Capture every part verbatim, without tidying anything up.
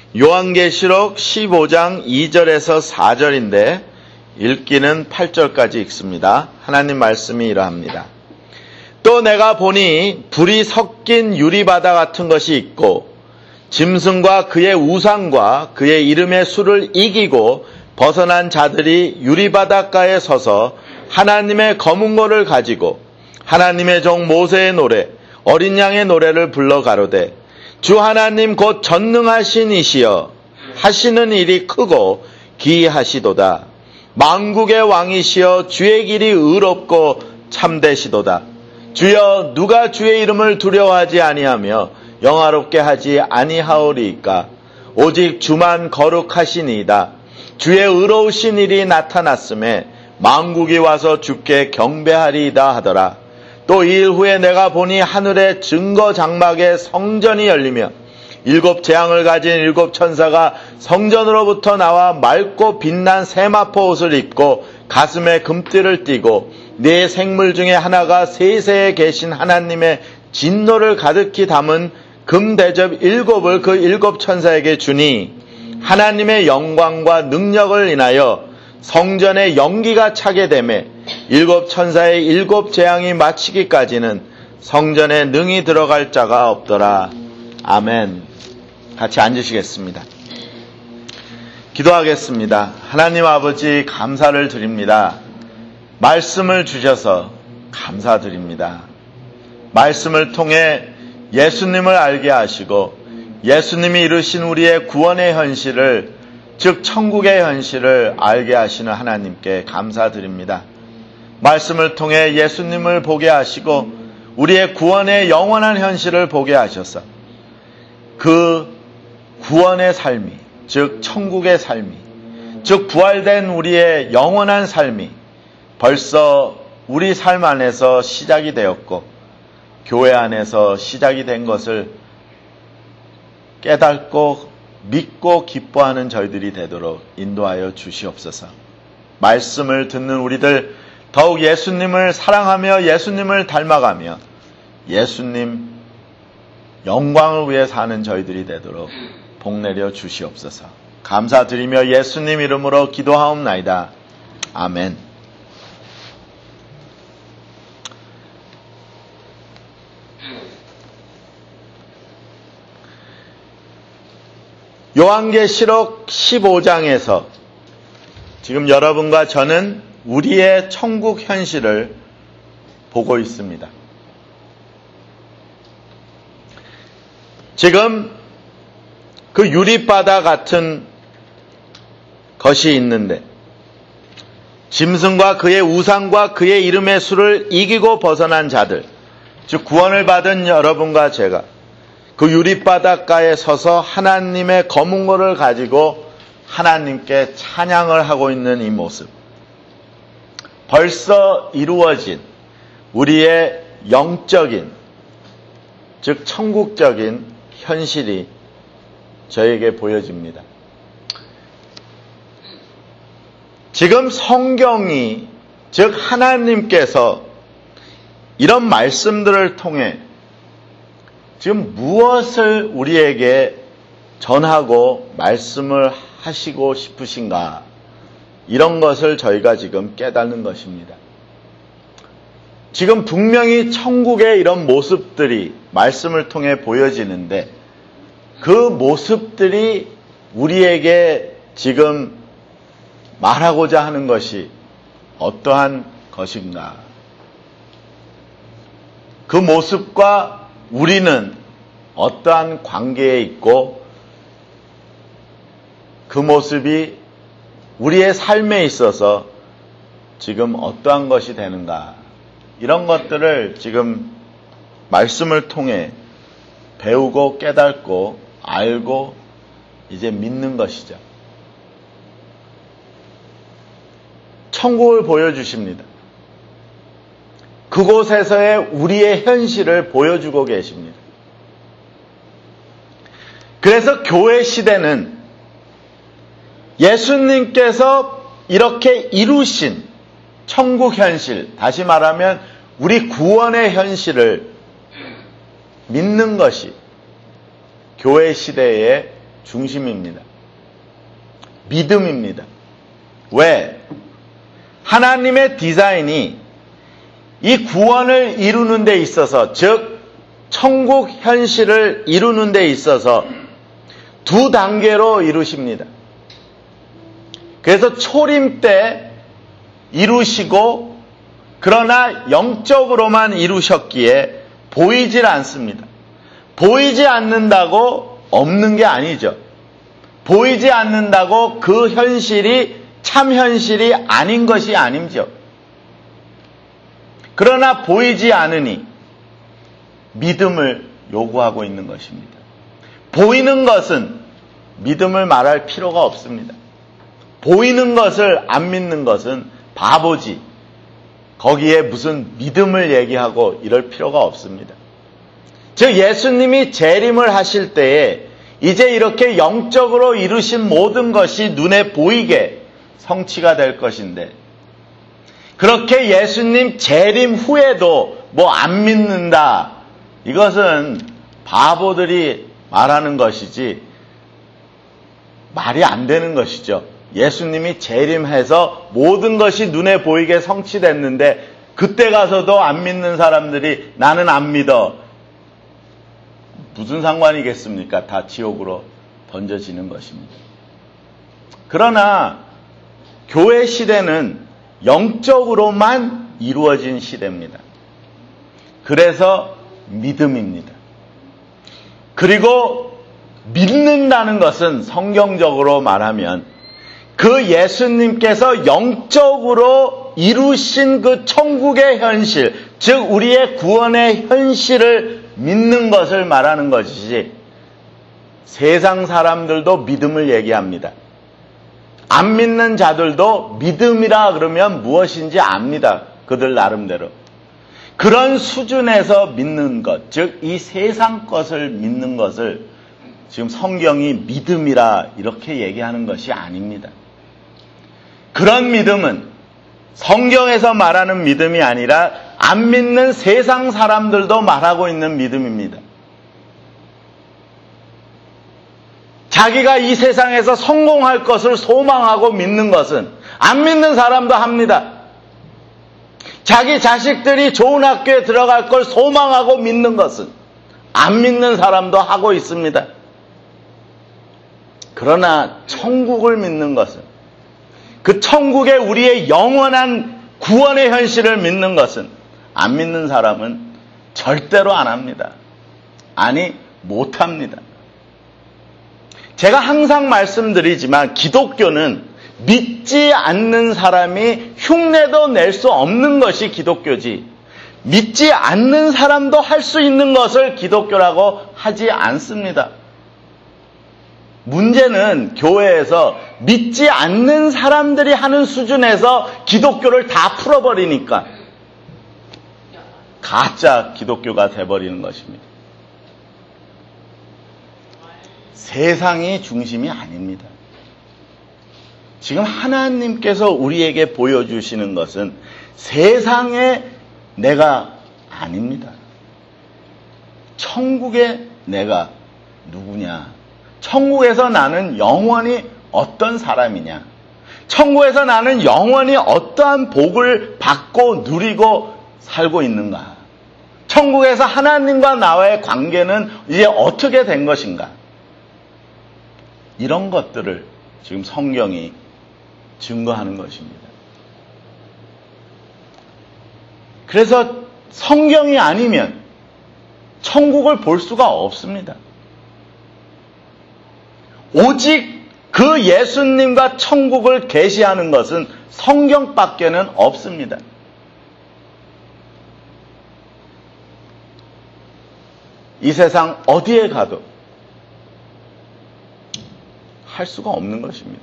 요한계시록 십오 장 이 절에서 사 절인데 읽기는 팔 절까지 읽습니다. 하나님 말씀이 이러합니다. 또 내가 보니 불이 섞인 유리바다 같은 것이 있고 짐승과 그의 우상과 그의 이름의 수를 이기고 벗어난 자들이 유리바닷가에 서서 하나님의 검은고를 가지고 하나님의 종 모세의 노래 어린 양의 노래를 불러 가로되 주 하나님 곧 전능하신 이시여 하시는 일이 크고 기이하시도다. 만국의 왕이시여 주의 길이 의롭고 참되시도다. 주여 누가 주의 이름을 두려워하지 아니하며 영화롭게 하지 아니하오리이까. 오직 주만 거룩하시니이다. 주의 의로우신 일이 나타났음에 만국이 와서 주께 경배하리이다 하더라. 또 이 일 후에 내가 보니 하늘의 증거 장막에 성전이 열리며 일곱 재앙을 가진 일곱 천사가 성전으로부터 나와 맑고 빛난 세마포 옷을 입고 가슴에 금띠를 띠고 네 생물 중에 하나가 세세에 계신 하나님의 진노를 가득히 담은 금대접 일곱을 그 일곱 천사에게 주니 하나님의 영광과 능력을 인하여 성전에 연기가 차게 되매 일곱 천사의 일곱 재앙이 마치기까지는 성전에 능히 들어갈 자가 없더라. 아멘. 같이 앉으시겠습니다. 기도하겠습니다. 하나님 아버지 감사를 드립니다. 말씀을 주셔서 감사드립니다. 말씀을 통해 예수님을 알게 하시고 예수님이 이루신 우리의 구원의 현실을 즉 천국의 현실을 알게 하시는 하나님께 감사드립니다. 말씀을 통해 예수님을 보게 하시고 우리의 구원의 영원한 현실을 보게 하셔서 그 구원의 삶이 즉 천국의 삶이 즉 부활된 우리의 영원한 삶이 벌써 우리 삶 안에서 시작이 되었고 교회 안에서 시작이 된 것을 깨닫고 믿고 기뻐하는 저희들이 되도록 인도하여 주시옵소서. 말씀을 듣는 우리들 더욱 예수님을 사랑하며 예수님을 닮아가며 예수님 영광을 위해 사는 저희들이 되도록 복내려 주시옵소서. 감사드리며 예수님 이름으로 기도하옵나이다. 아멘. 요한계시록 십오 장에서 지금 여러분과 저는 우리의 천국 현실을 보고 있습니다. 지금 그 유리바다 같은 것이 있는데 짐승과 그의 우상과 그의 이름의 수를 이기고 벗어난 자들, 즉 구원을 받은 여러분과 제가 그 유리바닷가에 서서 하나님의 검은고를 가지고 하나님께 찬양을 하고 있는 이 모습, 벌써 이루어진 우리의 영적인 즉 천국적인 현실이 저에게 보여집니다. 지금 성경이 즉 하나님께서 이런 말씀들을 통해 지금 무엇을 우리에게 전하고 말씀을 하시고 싶으신가, 이런 것을 저희가 지금 깨닫는 것입니다. 지금 분명히 천국의 이런 모습들이 말씀을 통해 보여지는데 그 모습들이 우리에게 지금 말하고자 하는 것이 어떠한 것인가? 그 모습과 우리는 어떠한 관계에 있고 그 모습이 우리의 삶에 있어서 지금 어떠한 것이 되는가? 이런 것들을 지금 말씀을 통해 배우고 깨닫고 알고 이제 믿는 것이죠. 천국을 보여주십니다. 그곳에서의 우리의 현실을 보여주고 계십니다. 그래서 교회 시대는 예수님께서 이렇게 이루신 천국 현실, 다시 말하면 우리 구원의 현실을 믿는 것이 교회 시대의 중심입니다. 믿음입니다. 왜? 하나님의 디자인이 이 구원을 이루는 데 있어서, 즉 천국 현실을 이루는 데 있어서 두 단계로 이루십니다. 그래서 초림 때 이루시고, 그러나 영적으로만 이루셨기에 보이질 않습니다. 보이지 않는다고 없는 게 아니죠. 보이지 않는다고 그 현실이 참 현실이 아닌 것이 아니죠. 그러나 보이지 않으니 믿음을 요구하고 있는 것입니다. 보이는 것은 믿음을 말할 필요가 없습니다. 보이는 것을 안 믿는 것은 바보지. 거기에 무슨 믿음을 얘기하고 이럴 필요가 없습니다. 즉 예수님이 재림을 하실 때에 이제 이렇게 영적으로 이루신 모든 것이 눈에 보이게 성취가 될 것인데, 그렇게 예수님 재림 후에도 뭐 안 믿는다, 이것은 바보들이 말하는 것이지 말이 안 되는 것이죠. 예수님이 재림해서 모든 것이 눈에 보이게 성취됐는데 그때 가서도 안 믿는 사람들이 나는 안 믿어. 무슨 상관이겠습니까? 다 지옥으로 던져지는 것입니다. 그러나 교회 시대는 영적으로만 이루어진 시대입니다. 그래서 믿음입니다. 그리고 믿는다는 것은 성경적으로 말하면 그 예수님께서 영적으로 이루신 그 천국의 현실, 즉 우리의 구원의 현실을 믿는 것을 말하는 것이지, 세상 사람들도 믿음을 얘기합니다. 안 믿는 자들도 믿음이라 그러면 무엇인지 압니다. 그들 나름대로. 그런 수준에서 믿는 것, 즉 이 세상 것을 믿는 것을 지금 성경이 믿음이라 이렇게 얘기하는 것이 아닙니다. 그런 믿음은 성경에서 말하는 믿음이 아니라 안 믿는 세상 사람들도 말하고 있는 믿음입니다. 자기가 이 세상에서 성공할 것을 소망하고 믿는 것은 안 믿는 사람도 합니다. 자기 자식들이 좋은 학교에 들어갈 걸 소망하고 믿는 것은 안 믿는 사람도 하고 있습니다. 그러나 천국을 믿는 것은, 그 천국에 우리의 영원한 구원의 현실을 믿는 것은 안 믿는 사람은 절대로 안 합니다. 아니, 못합니다. 제가 항상 말씀드리지만 기독교는 믿지 않는 사람이 흉내도 낼 수 없는 것이 기독교지, 믿지 않는 사람도 할 수 있는 것을 기독교라고 하지 않습니다. 문제는 교회에서 믿지 않는 사람들이 하는 수준에서 기독교를 다 풀어버리니까 가짜 기독교가 돼버리는 것입니다. 세상이 중심이 아닙니다. 지금 하나님께서 우리에게 보여주시는 것은 세상의 내가 아닙니다. 천국의 내가 누구냐? 천국에서 나는 영원히 어떤 사람이냐? 천국에서 나는 영원히 어떠한 복을 받고 누리고 살고 있는가? 천국에서 하나님과 나와의 관계는 이제 어떻게 된 것인가? 이런 것들을 지금 성경이 증거하는 것입니다. 그래서 성경이 아니면 천국을 볼 수가 없습니다. 오직 그 예수님과 천국을 계시하는 것은 성경밖에는 없습니다. 이 세상 어디에 가도 할 수가 없는 것입니다.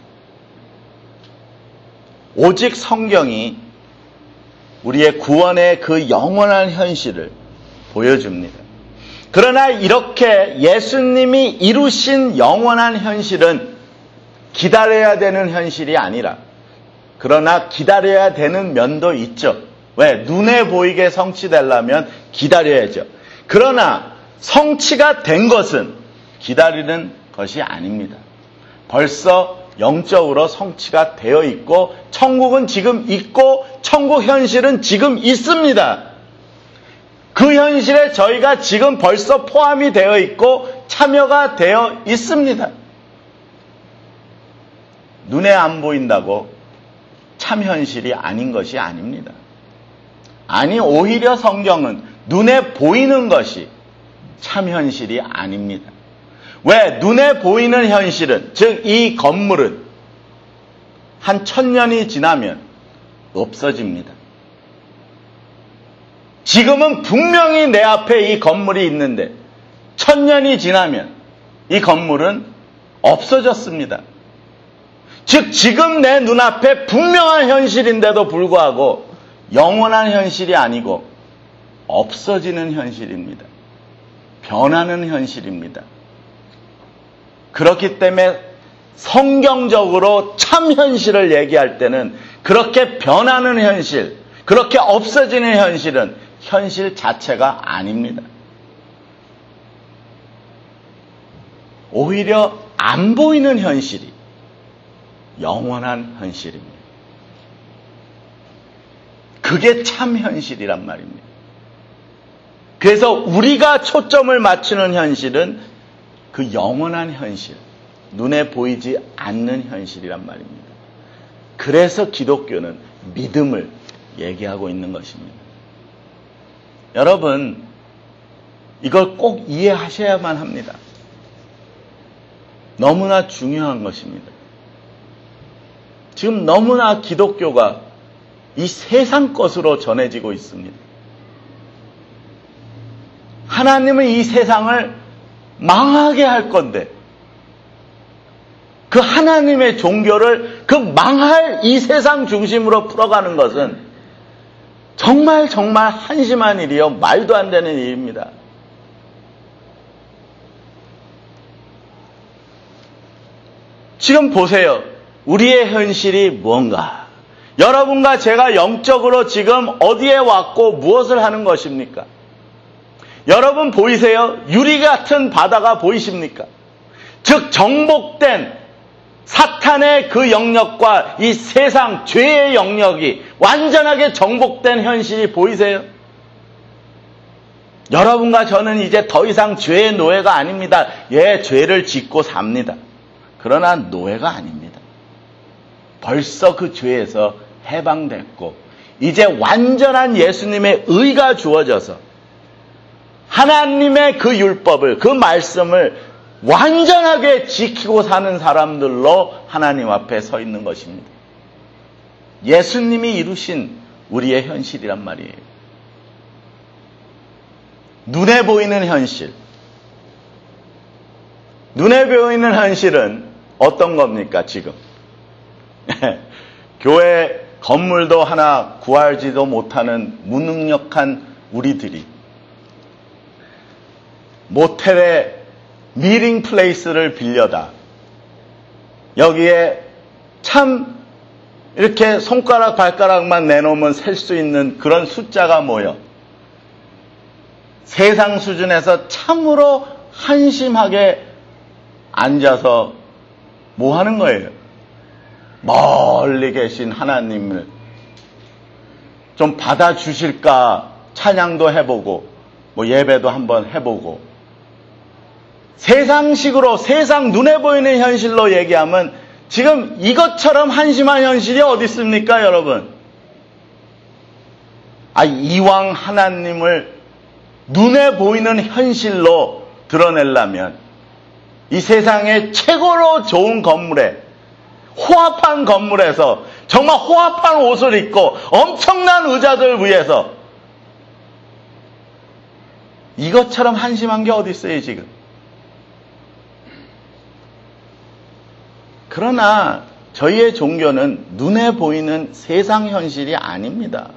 오직 성경이 우리의 구원의 그 영원한 현실을 보여줍니다. 그러나 이렇게 예수님이 이루신 영원한 현실은 기다려야 되는 현실이 아니라, 그러나 기다려야 되는 면도 있죠. 왜? 눈에 보이게 성취되려면 기다려야죠. 그러나 성취가 된 것은 기다리는 것이 아닙니다. 벌써 영적으로 성취가 되어 있고 천국은 지금 있고 천국 현실은 지금 있습니다. 그 현실에 저희가 지금 벌써 포함이 되어 있고 참여가 되어 있습니다. 눈에 안 보인다고 참 현실이 아닌 것이 아닙니다. 아니, 오히려 성경은 눈에 보이는 것이 참 현실이 아닙니다. 왜? 눈에 보이는 현실은, 즉 이 건물은 한 천년이 지나면 없어집니다. 지금은 분명히 내 앞에 이 건물이 있는데 천년이 지나면 이 건물은 없어졌습니다. 즉 지금 내 눈앞에 분명한 현실인데도 불구하고 영원한 현실이 아니고 없어지는 현실입니다. 변하는 현실입니다. 그렇기 때문에 성경적으로 참 현실을 얘기할 때는 그렇게 변하는 현실, 그렇게 없어지는 현실은 현실 자체가 아닙니다. 오히려 안 보이는 현실이 영원한 현실입니다. 그게 참 현실이란 말입니다. 그래서 우리가 초점을 맞추는 현실은 그 영원한 현실, 눈에 보이지 않는 현실이란 말입니다. 그래서 기독교는 믿음을 얘기하고 있는 것입니다. 여러분, 이걸 꼭 이해하셔야만 합니다. 너무나 중요한 것입니다. 지금 너무나 기독교가 이 세상 것으로 전해지고 있습니다. 하나님은 이 세상을 망하게 할 건데 그 하나님의 종교를 그 망할 이 세상 중심으로 풀어가는 것은 정말 정말 한심한 일이요, 말도 안 되는 일입니다. 지금 보세요. 우리의 현실이 뭔가? 여러분과 제가 영적으로 지금 어디에 왔고 무엇을 하는 것입니까? 여러분 보이세요? 유리 같은 바다가 보이십니까? 즉 정복된 사탄의 그 영역과 이 세상 죄의 영역이 완전하게 정복된 현실이 보이세요? 여러분과 저는 이제 더 이상 죄의 노예가 아닙니다. 예, 죄를 짓고 삽니다. 그러나 노예가 아닙니다. 벌써 그 죄에서 해방됐고 이제 완전한 예수님의 의가 주어져서 하나님의 그 율법을, 그 말씀을 완전하게 지키고 사는 사람들로 하나님 앞에 서 있는 것입니다. 예수님이 이루신 우리의 현실이란 말이에요. 눈에 보이는 현실. 눈에 보이는 현실은 어떤 겁니까, 지금? 교회 건물도 하나 구하지도 못하는 무능력한 우리들이 모텔의 미팅 플레이스를 빌려다 여기에 참 이렇게 손가락 발가락만 내놓으면 셀 수 있는 그런 숫자가 모여 세상 수준에서 참으로 한심하게 앉아서 뭐 하는 거예요? 멀리 계신 하나님을 좀 받아주실까 찬양도 해보고 뭐 예배도 한번 해보고 세상식으로 세상 눈에 보이는 현실로 얘기하면 지금 이것처럼 한심한 현실이 어디 있습니까, 여러분? 아, 이왕 하나님을 눈에 보이는 현실로 드러내려면 이 세상의 최고로 좋은 건물에 호합한 건물에서 정말 호합한 옷을 입고 엄청난 의자들 위해서 이것처럼 한심한 게 어디 있어요, 지금? 그러나 저희의 종교는 눈에 보이는 세상 현실이 아닙니다.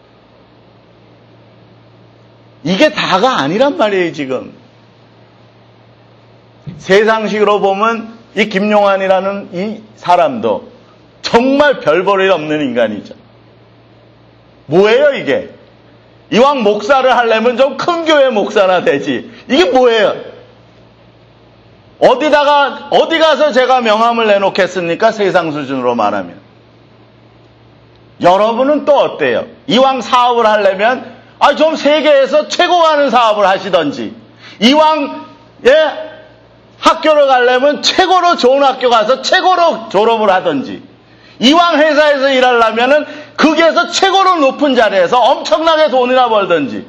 이게 다가 아니란 말이에요, 지금. 세상식으로 보면 이 김용환이라는 이 사람도 정말 별 볼 일 없는 인간이죠. 뭐예요, 이게? 이왕 목사를 하려면 좀 큰 교회 목사나 되지. 이게 뭐예요? 어디다가, 어디 가서 제가 명함을 내놓겠습니까? 세상 수준으로 말하면. 여러분은 또 어때요? 이왕 사업을 하려면, 아, 좀 세계에서 최고 가는 사업을 하시던지, 이왕, 예, 학교를 가려면 최고로 좋은 학교 가서 최고로 졸업을 하던지, 이왕 회사에서 일하려면은 거기에서 최고로 높은 자리에서 엄청나게 돈이나 벌던지.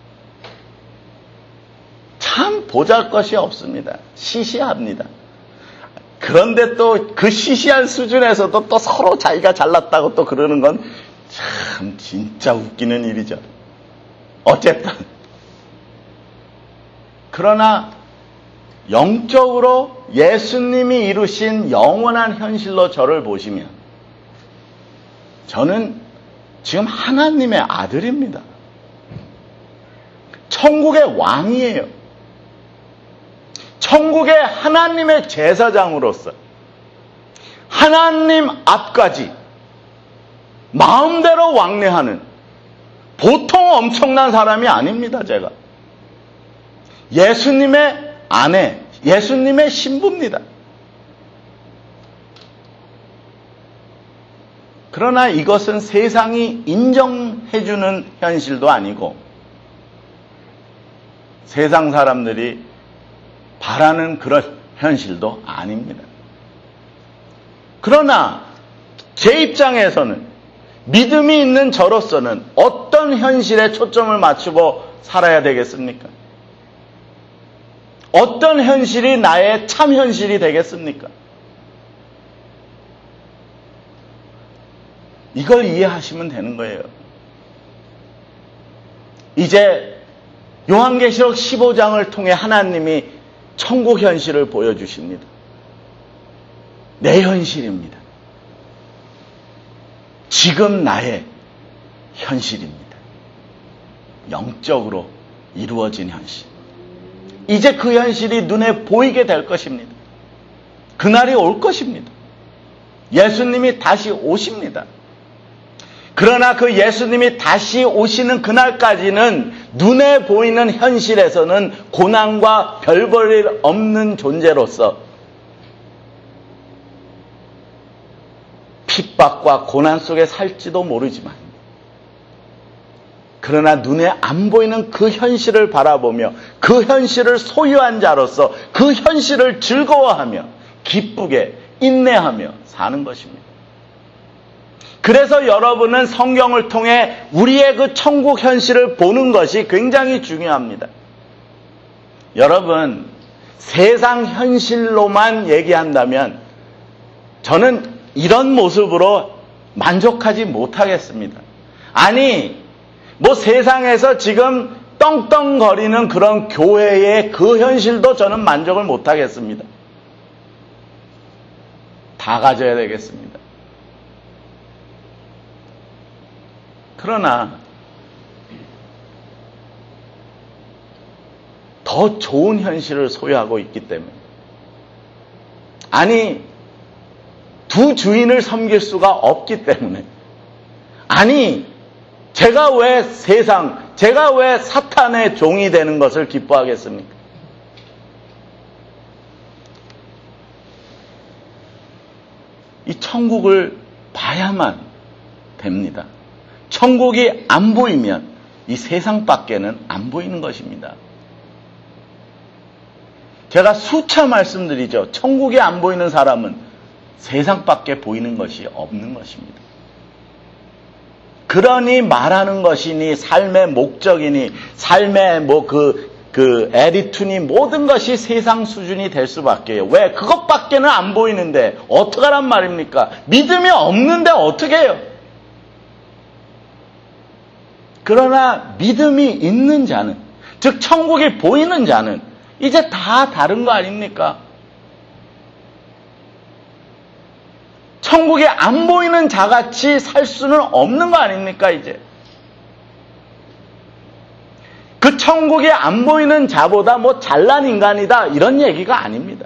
참 보잘것이 없습니다. 시시합니다. 그런데 또 그 시시한 수준에서도 또 서로 자기가 잘났다고 또 그러는 건 참 진짜 웃기는 일이죠. 어쨌든 그러나 영적으로 예수님이 이루신 영원한 현실로 저를 보시면 저는 지금 하나님의 아들입니다. 천국의 왕이에요. 천국의 하나님의 제사장으로서 하나님 앞까지 마음대로 왕래하는 보통 엄청난 사람이 아닙니다. 제가 예수님의 아내, 예수님의 신부입니다. 그러나 이것은 세상이 인정해주는 현실도 아니고 세상 사람들이 바라는 그런 현실도 아닙니다. 그러나 제 입장에서는 믿음이 있는 저로서는 어떤 현실에 초점을 맞추고 살아야 되겠습니까? 어떤 현실이 나의 참 현실이 되겠습니까? 이걸 이해하시면 되는 거예요. 이제 요한계시록 십오 장을 통해 하나님이 천국 현실을 보여주십니다. 내 현실입니다. 지금 나의 현실입니다. 영적으로 이루어진 현실. 이제 그 현실이 눈에 보이게 될 것입니다. 그날이 올 것입니다. 예수님이 다시 오십니다. 그러나 그 예수님이 다시 오시는 그날까지는 눈에 보이는 현실에서는 고난과 별 볼 일 없는 존재로서 핍박과 고난 속에 살지도 모르지만 그러나 눈에 안 보이는 그 현실을 바라보며 그 현실을 소유한 자로서 그 현실을 즐거워하며 기쁘게 인내하며 사는 것입니다. 그래서 여러분은 성경을 통해 우리의 그 천국 현실을 보는 것이 굉장히 중요합니다. 여러분, 세상 현실로만 얘기한다면 저는 이런 모습으로 만족하지 못하겠습니다. 아니, 뭐 세상에서 지금 떵떵거리는 그런 교회의 그 현실도 저는 만족을 못하겠습니다. 다 가져야 되겠습니다. 그러나 더 좋은 현실을 소유하고 있기 때문에 아니 두 주인을 섬길 수가 없기 때문에 아니 제가 왜 세상 제가 왜 사탄의 종이 되는 것을 기뻐하겠습니까? 이 천국을 봐야만 됩니다. 천국이 안 보이면 이 세상 밖에는 안 보이는 것입니다. 제가 수차 말씀드리죠. 천국이 안 보이는 사람은 세상 밖에 보이는 것이 없는 것입니다. 그러니 말하는 것이니 삶의 목적이니 삶의 뭐 그 그 에디툰이 모든 것이 세상 수준이 될 수밖에요. 왜? 그것밖에는 안 보이는데 어떡하란 말입니까? 믿음이 없는데 어떻게 해요? 그러나 믿음이 있는 자는, 즉 천국이 보이는 자는 이제 다 다른 거 아닙니까? 천국이 안 보이는 자같이 살 수는 없는 거 아닙니까, 이제? 그 천국이 안 보이는 자보다 뭐 잘난 인간이다, 이런 얘기가 아닙니다.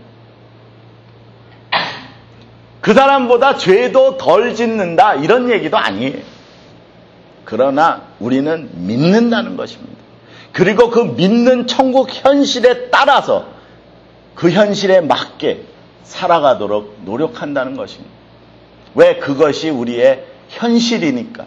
그 사람보다 죄도 덜 짓는다, 이런 얘기도 아니에요. 그러나 우리는 믿는다는 것입니다. 그리고 그 믿는 천국 현실에 따라서 그 현실에 맞게 살아가도록 노력한다는 것입니다. 왜? 그것이 우리의 현실이니까.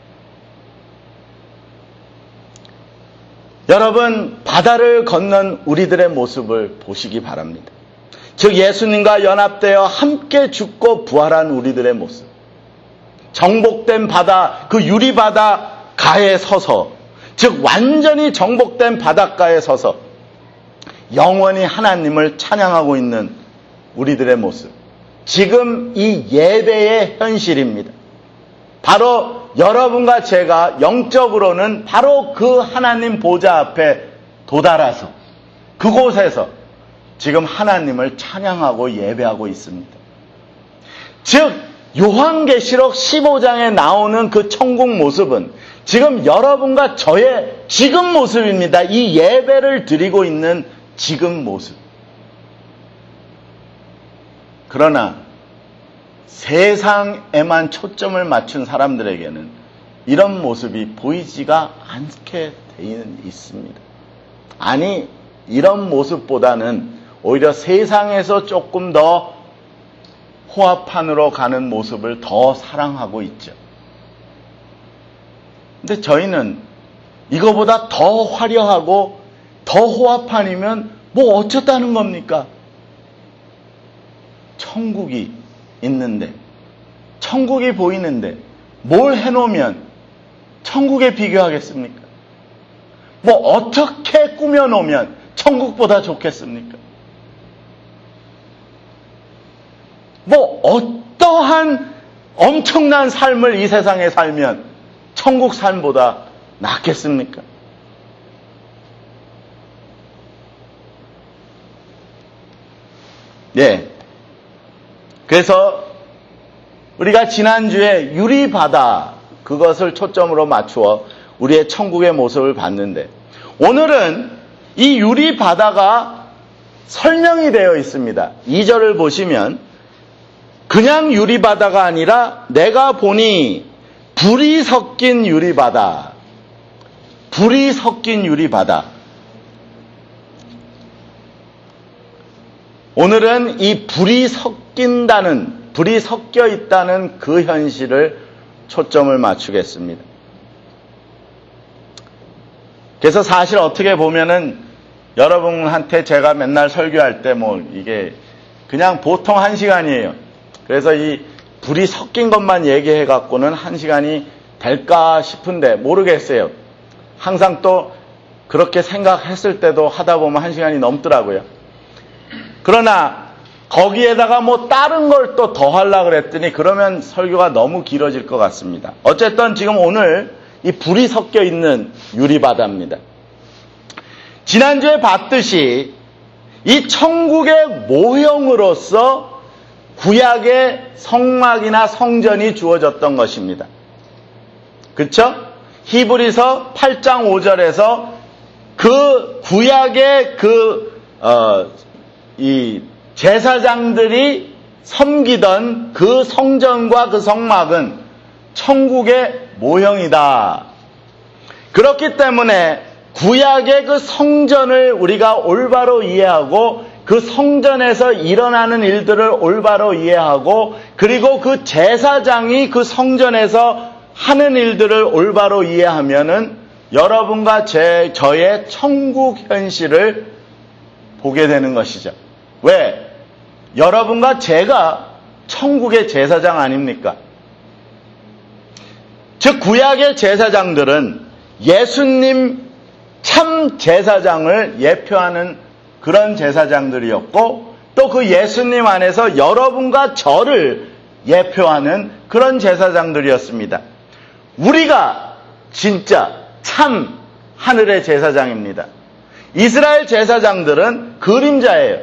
여러분, 바다를 건넌 우리들의 모습을 보시기 바랍니다. 즉 예수님과 연합되어 함께 죽고 부활한 우리들의 모습. 정복된 바다, 그 유리바다가에 서서, 즉 완전히 정복된 바닷가에 서서 영원히 하나님을 찬양하고 있는 우리들의 모습. 지금 이 예배의 현실입니다. 바로 여러분과 제가 영적으로는 바로 그 하나님 보좌 앞에 도달해서 그곳에서 지금 하나님을 찬양하고 예배하고 있습니다. 즉 요한계시록 십오 장에 나오는 그 천국 모습은 지금 여러분과 저의 지금 모습입니다. 이 예배를 드리고 있는 지금 모습. 그러나 세상에만 초점을 맞춘 사람들에게는 이런 모습이 보이지가 않게 되어 있습니다. 아니, 이런 모습보다는 오히려 세상에서 조금 더 호화판으로 가는 모습을 더 사랑하고 있죠. 근데 저희는 이거보다 더 화려하고 더 호화판이면 뭐 어쩌다는 겁니까? 천국이 있는데, 천국이 보이는데 뭘 해놓으면 천국에 비교하겠습니까? 뭐 어떻게 꾸며놓으면 천국보다 좋겠습니까? 뭐 어떠한 엄청난 삶을 이 세상에 살면 천국 삶보다 낫겠습니까? 네. 그래서 우리가 지난주에 유리바다 그것을 초점으로 맞추어 우리의 천국의 모습을 봤는데 오늘은 이 유리바다가 설명이 되어 있습니다. 이 절을 보시면 그냥 유리바다가 아니라 내가 보니 불이 섞인 유리바다. 불이 섞인 유리바다. 오늘은 이 불이 섞인다는, 불이 섞여 있다는 그 현실을 초점을 맞추겠습니다. 그래서 사실 어떻게 보면은 여러분한테 제가 맨날 설교할 때 뭐 이게 그냥 보통 한 시간이에요. 그래서 이 불이 섞인 것만 얘기해 갖고는 한 시간이 될까 싶은데 모르겠어요. 항상 또 그렇게 생각했을 때도 하다 보면 한 시간이 넘더라고요. 그러나 거기에다가 뭐 다른 걸 또 더 하려고 그랬더니 그러면 설교가 너무 길어질 것 같습니다. 어쨌든 지금 오늘 이 불이 섞여 있는 유리바다입니다. 지난주에 봤듯이 이 천국의 모형으로서 구약의 성막이나 성전이 주어졌던 것입니다. 그렇죠? 히브리서 팔 장 오 절에서 그 구약의 그 어, 이 제사장들이 섬기던 그 성전과 그 성막은 천국의 모형이다. 그렇기 때문에 구약의 그 성전을 우리가 올바로 이해하고 그 성전에서 일어나는 일들을 올바로 이해하고 그리고 그 제사장이 그 성전에서 하는 일들을 올바로 이해하면은 여러분과 제, 저의 천국 현실을 보게 되는 것이죠. 왜? 여러분과 제가 천국의 제사장 아닙니까? 즉 구약의 제사장들은 예수님 참 제사장을 예표하는 그런 제사장들이었고 또 그 예수님 안에서 여러분과 저를 예표하는 그런 제사장들이었습니다. 우리가 진짜 참 하늘의 제사장입니다. 이스라엘 제사장들은 그림자예요.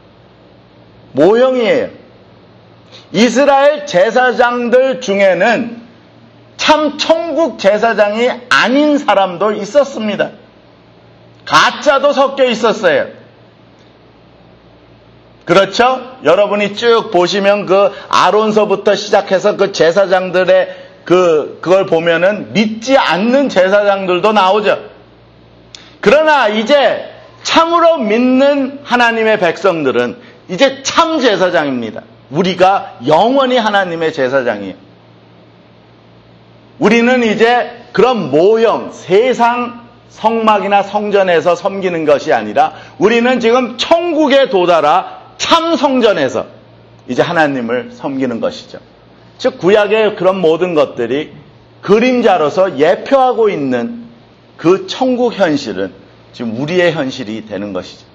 모형이에요. 이스라엘 제사장들 중에는 참 천국 제사장이 아닌 사람도 있었습니다. 가짜도 섞여 있었어요. 그렇죠? 여러분이 쭉 보시면 그 아론서부터 시작해서 그 제사장들의 그, 그걸 보면은 믿지 않는 제사장들도 나오죠. 그러나 이제 참으로 믿는 하나님의 백성들은 이제 참 제사장입니다. 우리가 영원히 하나님의 제사장이에요. 우리는 이제 그런 모형, 세상 성막이나 성전에서 섬기는 것이 아니라 우리는 지금 천국에 도달하 참 성전에서 이제 하나님을 섬기는 것이죠. 즉 구약의 그런 모든 것들이 그림자로서 예표하고 있는 그 천국 현실은 지금 우리의 현실이 되는 것이죠.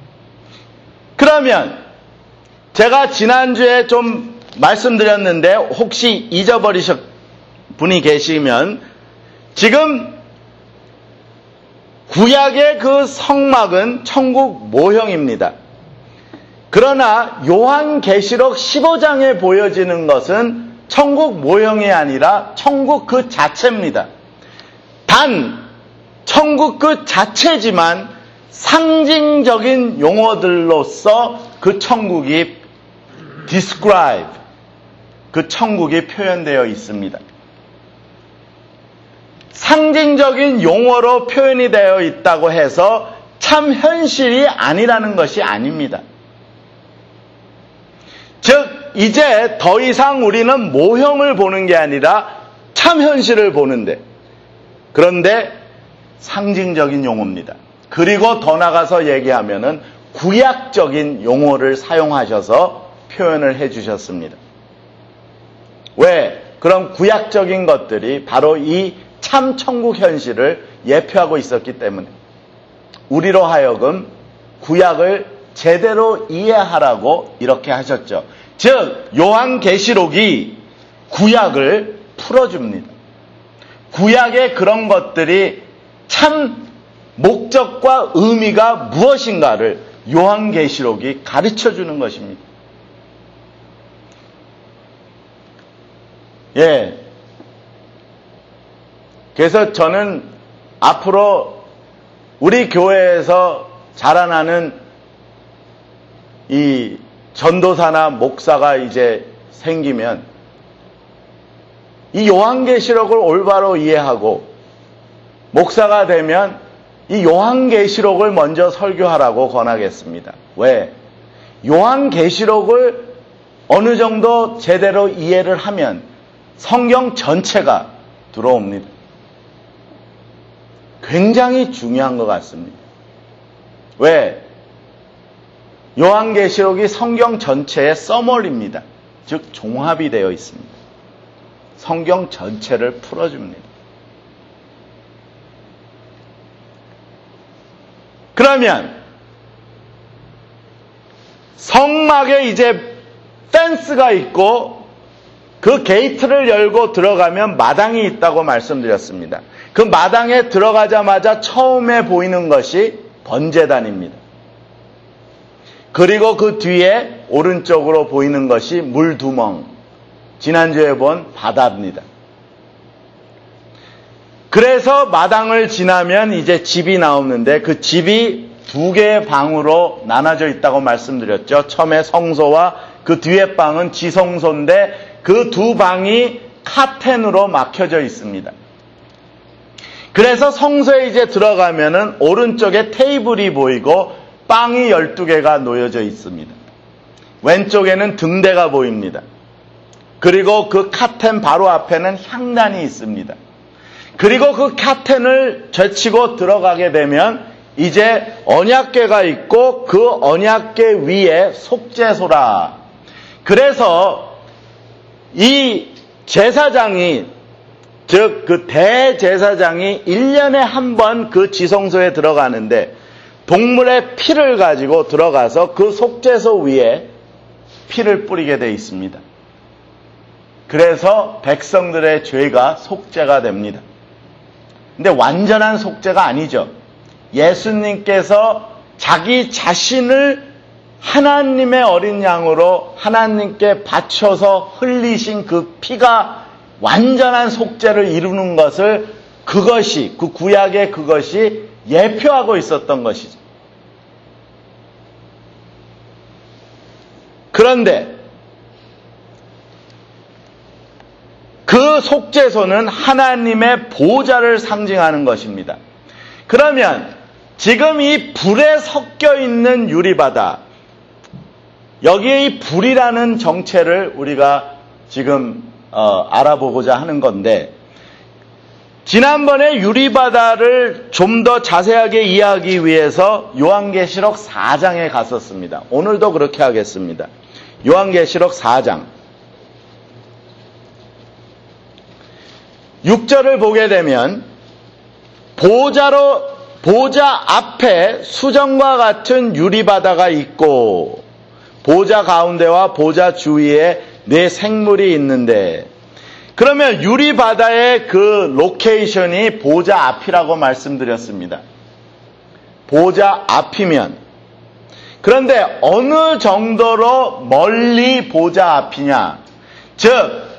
그러면 제가 지난주에 좀 말씀드렸는데 혹시 잊어버리셨 분이 계시면 지금 구약의 그 성막은 천국 모형입니다. 그러나 요한계시록 십오 장에 보여지는 것은 천국 모형이 아니라 천국 그 자체입니다. 단 천국 그 자체지만 상징적인 용어들로서 그 천국이 describe, 그 천국이 표현되어 있습니다. 상징적인 용어로 표현이 되어 있다고 해서 참 현실이 아니라는 것이 아닙니다. 즉 이제 더 이상 우리는 모형을 보는 게 아니라 참 현실을 보는데, 그런데 상징적인 용어입니다. 그리고 더 나가서 얘기하면은 구약적인 용어를 사용하셔서 표현을 해주셨습니다. 왜? 그럼 구약적인 것들이 바로 이 참 천국 현실을 예표하고 있었기 때문에 우리로 하여금 구약을 제대로 이해하라고 이렇게 하셨죠. 즉 요한계시록이 구약을 풀어줍니다. 구약의 그런 것들이 참 목적과 의미가 무엇인가를 요한계시록이 가르쳐주는 것입니다. 예. 그래서 저는 앞으로 우리 교회에서 자라나는 이 전도사나 목사가 이제 생기면 이 요한계시록을 올바로 이해하고 목사가 되면 이 요한계시록을 먼저 설교하라고 권하겠습니다. 왜? 요한계시록을 어느 정도 제대로 이해를 하면 성경 전체가 들어옵니다. 굉장히 중요한 것 같습니다. 왜? 요한계시록이 성경 전체의 서머리입니다. 즉 종합이 되어 있습니다. 성경 전체를 풀어줍니다. 그러면 성막에 이제 펜스가 있고 그 게이트를 열고 들어가면 마당이 있다고 말씀드렸습니다. 그 마당에 들어가자마자 처음에 보이는 것이 번제단입니다. 그리고 그 뒤에 오른쪽으로 보이는 것이 물두멍, 지난주에 본 바다입니다. 그래서 마당을 지나면 이제 집이 나오는데 그 집이 두 개의 방으로 나눠져 있다고 말씀드렸죠. 처음에 성소와 그 뒤에 방은 지성소인데 그 두 방이 카텐으로 막혀져 있습니다. 그래서 성소에 이제 들어가면은 오른쪽에 테이블이 보이고 빵이 열두 개가 놓여져 있습니다. 왼쪽에는 등대가 보입니다. 그리고 그 카텐 바로 앞에는 향단이 있습니다. 그리고 그 카텐을 제치고 들어가게 되면 이제 언약궤가 있고 그 언약궤 위에 속죄소라. 그래서 이 제사장이, 즉 그 대제사장이 일 년에 한 번 그 지성소에 들어가는데 동물의 피를 가지고 들어가서 그 속죄소 위에 피를 뿌리게 되어 있습니다. 그래서 백성들의 죄가 속죄가 됩니다. 근데 완전한 속죄가 아니죠. 예수님께서 자기 자신을 하나님의 어린 양으로 하나님께 바쳐서 흘리신 그 피가 완전한 속죄를 이루는 것을, 그것이, 그 구약의 그것이 예표하고 있었던 것이죠. 그런데 그 속죄소는 하나님의 보좌를 상징하는 것입니다. 그러면 지금 이 불에 섞여 있는 유리바다, 여기에 이 불이라는 정체를 우리가 지금 어, 알아보고자 하는 건데, 지난번에 유리바다를 좀 더 자세하게 이해하기 위해서 요한계시록 사 장에 갔었습니다. 오늘도 그렇게 하겠습니다. 요한계시록 사 장 육 절을 보게 되면, 보좌로 보좌 앞에 수정과 같은 유리바다가 있고 보좌 가운데와 보좌 주위에 네 생물이 있는데, 그러면 유리바다의 그 로케이션이 보좌 앞이라고 말씀드렸습니다. 보좌 앞이면, 그런데 어느 정도로 멀리 보좌 앞이냐, 즉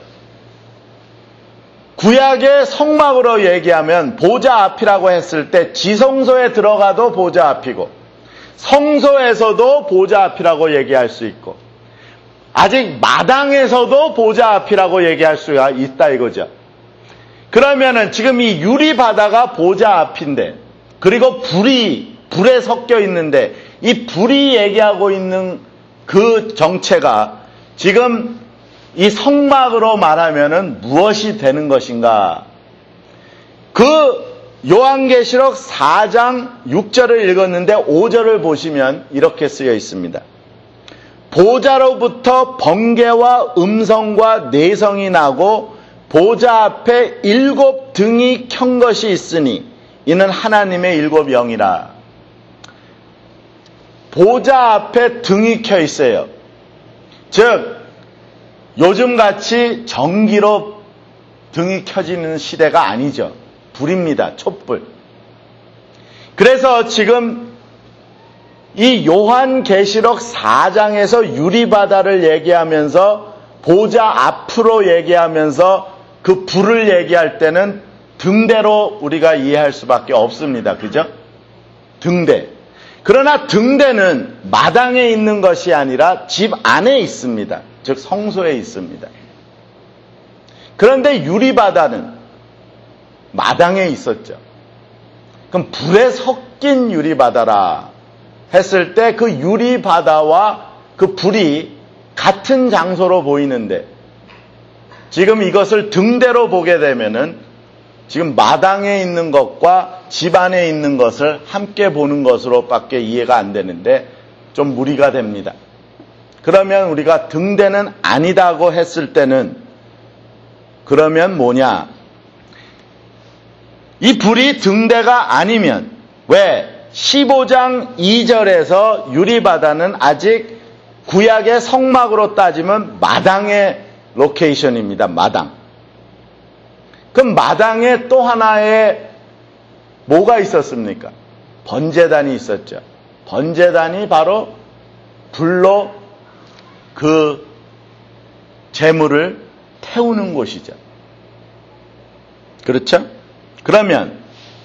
구약의 성막으로 얘기하면 보좌 앞이라고 했을 때 지성소에 들어가도 보좌 앞이고 성소에서도 보좌 앞이라고 얘기할 수 있고, 아직 마당에서도 보좌 앞이라고 얘기할 수가 있다 이거죠. 그러면은 지금 이 유리바다가 보좌 앞인데, 그리고 불이 불에 섞여 있는데, 이 불이 얘기하고 있는 그 정체가 지금 이 성막으로 말하면은 무엇이 되는 것인가? 그 요한계시록 사 장 육 절을 읽었는데 오 절을 보시면 이렇게 쓰여 있습니다. 보좌로부터 번개와 음성과 내성이 나고 보좌 앞에 일곱 등이 켠 것이 있으니 이는 하나님의 일곱 영이라. 보좌 앞에 등이 켜 있어요. 즉 요즘같이 전기로 등이 켜지는 시대가 아니죠. 불입니다. 촛불. 그래서 지금 이 요한계시록 사 장에서 유리바다를 얘기하면서 보좌 앞으로 얘기하면서 그 불을 얘기할 때는 등대로 우리가 이해할 수밖에 없습니다. 그죠? 등대. 그러나 등대는 마당에 있는 것이 아니라 집 안에 있습니다. 즉 성소에 있습니다. 그런데 유리바다는 마당에 있었죠. 그럼 불에 섞인 유리바다라 했을 때 그 유리바다와 그 불이 같은 장소로 보이는데, 지금 이것을 등대로 보게 되면은 지금 마당에 있는 것과 집 안에 있는 것을 함께 보는 것으로밖에 이해가 안 되는데 좀 무리가 됩니다. 그러면 우리가 등대는 아니다고 했을 때는 그러면 뭐냐? 이 불이 등대가 아니면 왜 십오 장 이 절에서 유리바다는 아직 구약의 성막으로 따지면 마당의 로케이션입니다. 마당. 그럼 마당에 또 하나의 뭐가 있었습니까? 번제단이 있었죠. 번제단이 바로 불로 그 제물을 태우는 곳이죠. 그렇죠? 그러면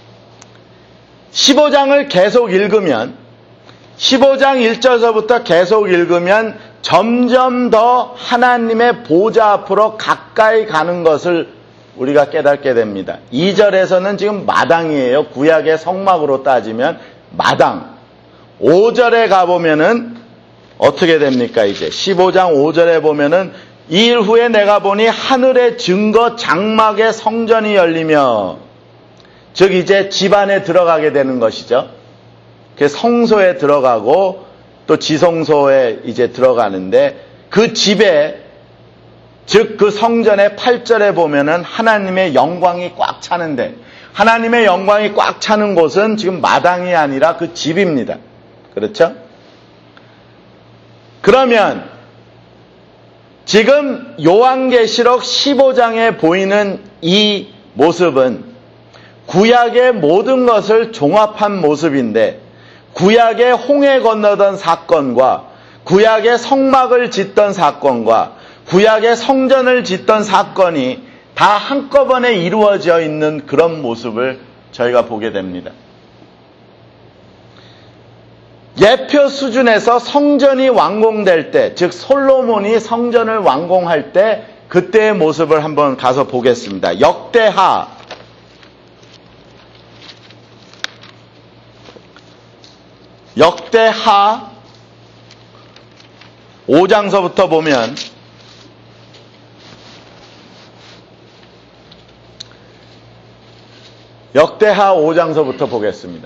십오 장을 계속 읽으면, 십오 장 일 절서부터 계속 읽으면 점점 더 하나님의 보좌 앞으로 가까이 가는 것을 우리가 깨닫게 됩니다. 이 절에서는 지금 마당이에요. 구약의 성막으로 따지면 마당. 오 절에 가보면은 어떻게 됩니까? 이제 십오 장 오 절에 보면은 이 일 후에 내가 보니 하늘의 증거 장막의 성전이 열리며, 즉 이제 집 안에 들어가게 되는 것이죠. 그 성소에 들어가고 또 지성소에 이제 들어가는데, 그 집에, 즉 그 성전의 팔 절에 보면은 하나님의 영광이 꽉 차는데, 하나님의 영광이 꽉 차는 곳은 지금 마당이 아니라 그 집입니다. 그렇죠? 그러면 지금 요한계시록 십오 장에 보이는 이 모습은 구약의 모든 것을 종합한 모습인데, 구약의 홍해 건너던 사건과 구약의 성막을 짓던 사건과 구약의 성전을 짓던 사건이 다 한꺼번에 이루어져 있는 그런 모습을 저희가 보게 됩니다. 예표 수준에서 성전이 완공될 때, 즉 솔로몬이 성전을 완공할 때 그때의 모습을 한번 가서 보겠습니다. 역대하 역대하 오 장서부터 보면 역대하 오 장서부터 보겠습니다.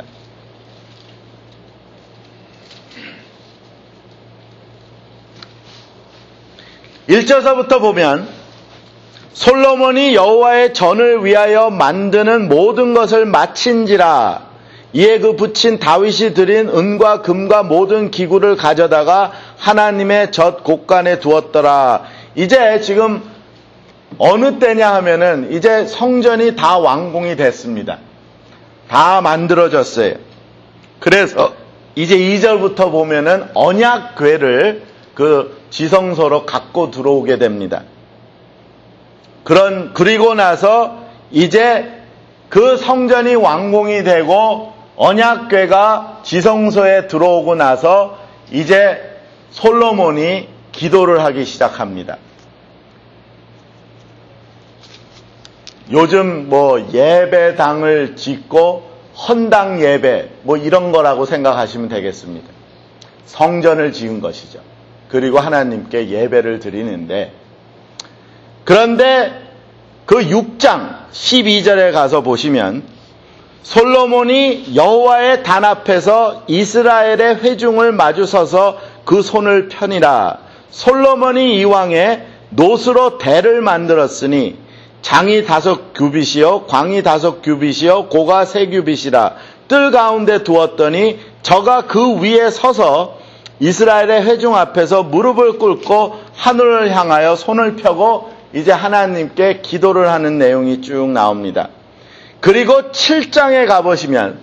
일 절서부터 보면 솔로몬이 여호와의 전을 위하여 만드는 모든 것을 마친지라. 이에 그 붙인 다윗이 드린 은과 금과 모든 기구를 가져다가 하나님의 젖 곳간에 두었더라. 이제 지금 어느 때냐 하면은 이제 성전이 다 완공이 됐습니다. 다 만들어졌어요. 그래서 이제 이 절부터 보면은 언약궤를 그 지성소로 갖고 들어오게 됩니다. 그런 그리고 나서 이제 그 성전이 완공이 되고 언약궤가 지성소에 들어오고 나서 이제 솔로몬이 기도를 하기 시작합니다. 요즘 뭐 예배당을 짓고 헌당 예배 뭐 이런 거라고 생각하시면 되겠습니다. 성전을 지은 것이죠. 그리고 하나님께 예배를 드리는데, 그런데 그 육 장 십이 절에 가서 보시면 솔로몬이 여호와의 단 앞에서 이스라엘의 회중을 마주서서 그 손을 펴니라. 솔로몬이 이왕에 노스로 대를 만들었으니 장이 다섯 규빗이요 광이 다섯 규빗이요 고가 세 규빗이라. 뜰 가운데 두었더니 저가 그 위에 서서 이스라엘의 회중 앞에서 무릎을 꿇고 하늘을 향하여 손을 펴고 이제 하나님께 기도를 하는 내용이 쭉 나옵니다. 그리고 칠 장에 가보시면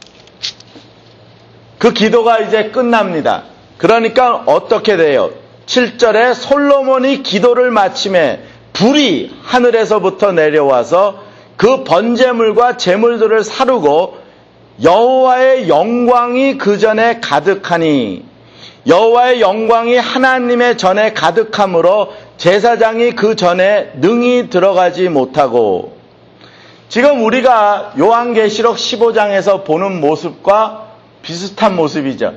그 기도가 이제 끝납니다. 그러니까 어떻게 돼요? 칠 절에 솔로몬이 기도를 마침에 불이 하늘에서부터 내려와서 그 번제물과 제물들을 사르고 여호와의 영광이 그 전에 가득하니, 여호와의 영광이 하나님의 전에 가득함으로 제사장이 그 전에 능히 들어가지 못하고. 지금 우리가 요한계시록 십오 장에서 보는 모습과 비슷한 모습이죠.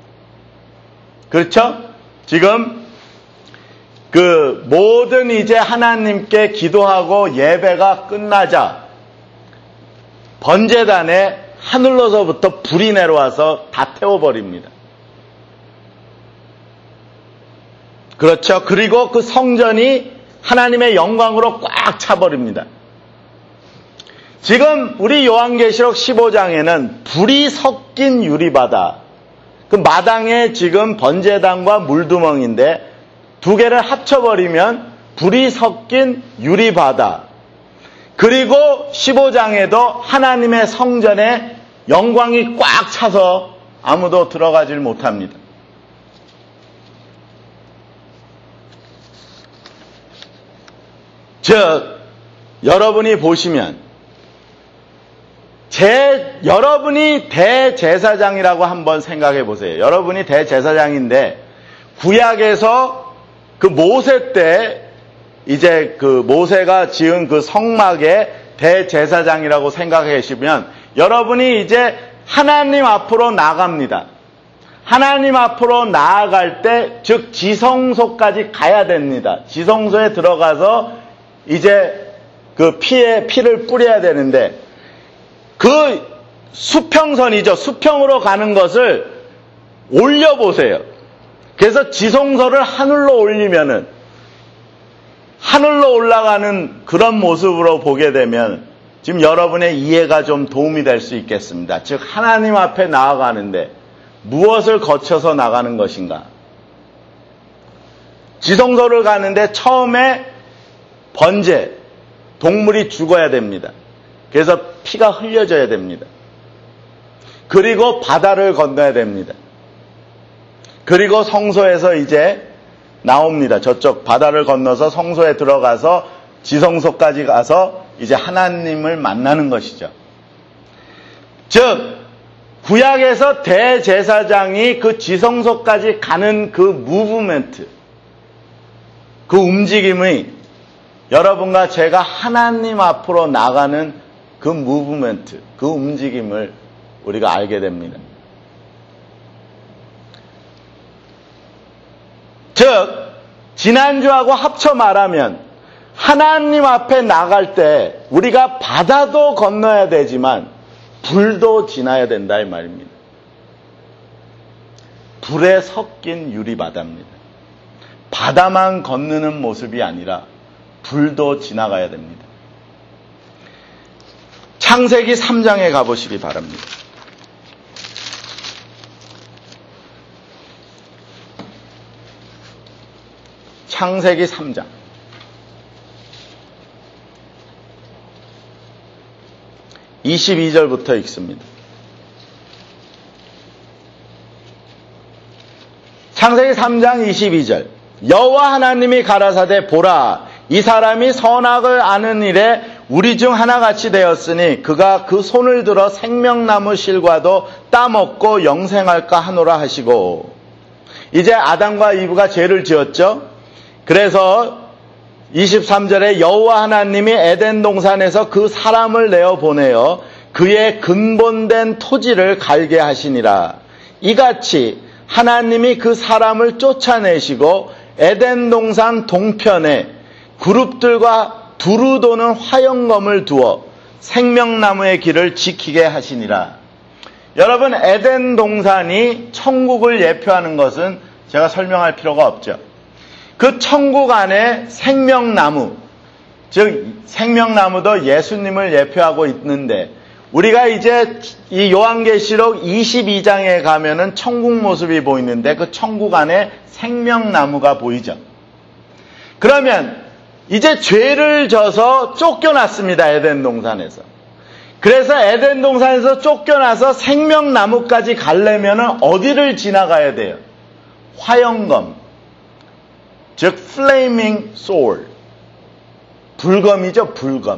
그렇죠? 지금 그 모든 이제 하나님께 기도하고 예배가 끝나자 번제단에 하늘로서부터 불이 내려와서 다 태워버립니다. 그렇죠? 그리고 그 성전이 하나님의 영광으로 꽉 차버립니다. 지금 우리 요한계시록 십오 장에는 불이 섞인 유리바다, 그 마당에 지금 번제단과 물두멍인데 두 개를 합쳐버리면 불이 섞인 유리바다, 그리고 십오 장에도 하나님의 성전에 영광이 꽉 차서 아무도 들어가질 못합니다. 즉 여러분이 보시면 제, 여러분이 대제사장이라고 한번 생각해 보세요. 여러분이 대제사장인데 구약에서 그 모세 때 이제 그 모세가 지은 그 성막의 대제사장이라고 생각해 보시면 여러분이 이제 하나님 앞으로 나갑니다. 하나님 앞으로 나아갈 때, 즉 지성소까지 가야 됩니다. 지성소에 들어가서 이제 그 피에 피를 뿌려야 되는데 그 수평선이죠. 수평으로 가는 것을 올려보세요. 그래서 지성소를 하늘로 올리면은 하늘로 올라가는 그런 모습으로 보게 되면 지금 여러분의 이해가 좀 도움이 될 수 있겠습니다. 즉 하나님 앞에 나아가는데 무엇을 거쳐서 나가는 것인가? 지성소를 가는데 처음에 번제, 동물이 죽어야 됩니다. 그래서 피가 흘려져야 됩니다. 그리고 바다를 건너야 됩니다. 그리고 성소에서 이제 나옵니다. 저쪽 바다를 건너서 성소에 들어가서 지성소까지 가서 이제 하나님을 만나는 것이죠. 즉 구약에서 대제사장이 그 지성소까지 가는 그 무브멘트, 그 움직임이 여러분과 제가 하나님 앞으로 나가는 그 무브멘트, 그 움직임을 우리가 알게 됩니다. 즉 지난주하고 합쳐 말하면 하나님 앞에 나갈 때 우리가 바다도 건너야 되지만 불도 지나야 된다 이 말입니다. 불에 섞인 유리바다입니다. 바다만 건너는 모습이 아니라 불도 지나가야 됩니다. 창세기 삼 장에 가보시기 바랍니다. 창세기 삼 장 이십이 절부터 읽습니다. 창세기 삼 장 이십이 절 여호와 하나님이 가라사대 보라 이 사람이 선악을 아는 일에 우리 중 하나같이 되었으니 그가 그 손을 들어 생명나무 실과도 따먹고 영생할까 하노라 하시고 이제 아담과 이브가 죄를 지었죠. 그래서 이십삼 절에 여호와 하나님이 에덴 동산에서 그 사람을 내어 보내어 그의 근본된 토지를 갈게 하시니라. 이같이 하나님이 그 사람을 쫓아내시고 에덴 동산 동편에 그룹들과 두루 도는 화영검을 두어 생명나무의 길을 지키게 하시니라. 여러분, 에덴 동산이 천국을 예표하는 것은 제가 설명할 필요가 없죠. 그 천국 안에 생명나무, 즉 생명나무도 예수님을 예표하고 있는데 우리가 이제 이 요한계시록 이십이 장에 가면은 천국 모습이 보이는데 그 천국 안에 생명나무가 보이죠. 그러면 이제 죄를 져서 쫓겨났습니다. 에덴 동산에서. 그래서 에덴 동산에서 쫓겨나서 생명나무까지 가려면 어디를 지나가야 돼요? 화영검, 즉 flaming sword, 불검이죠. 불검.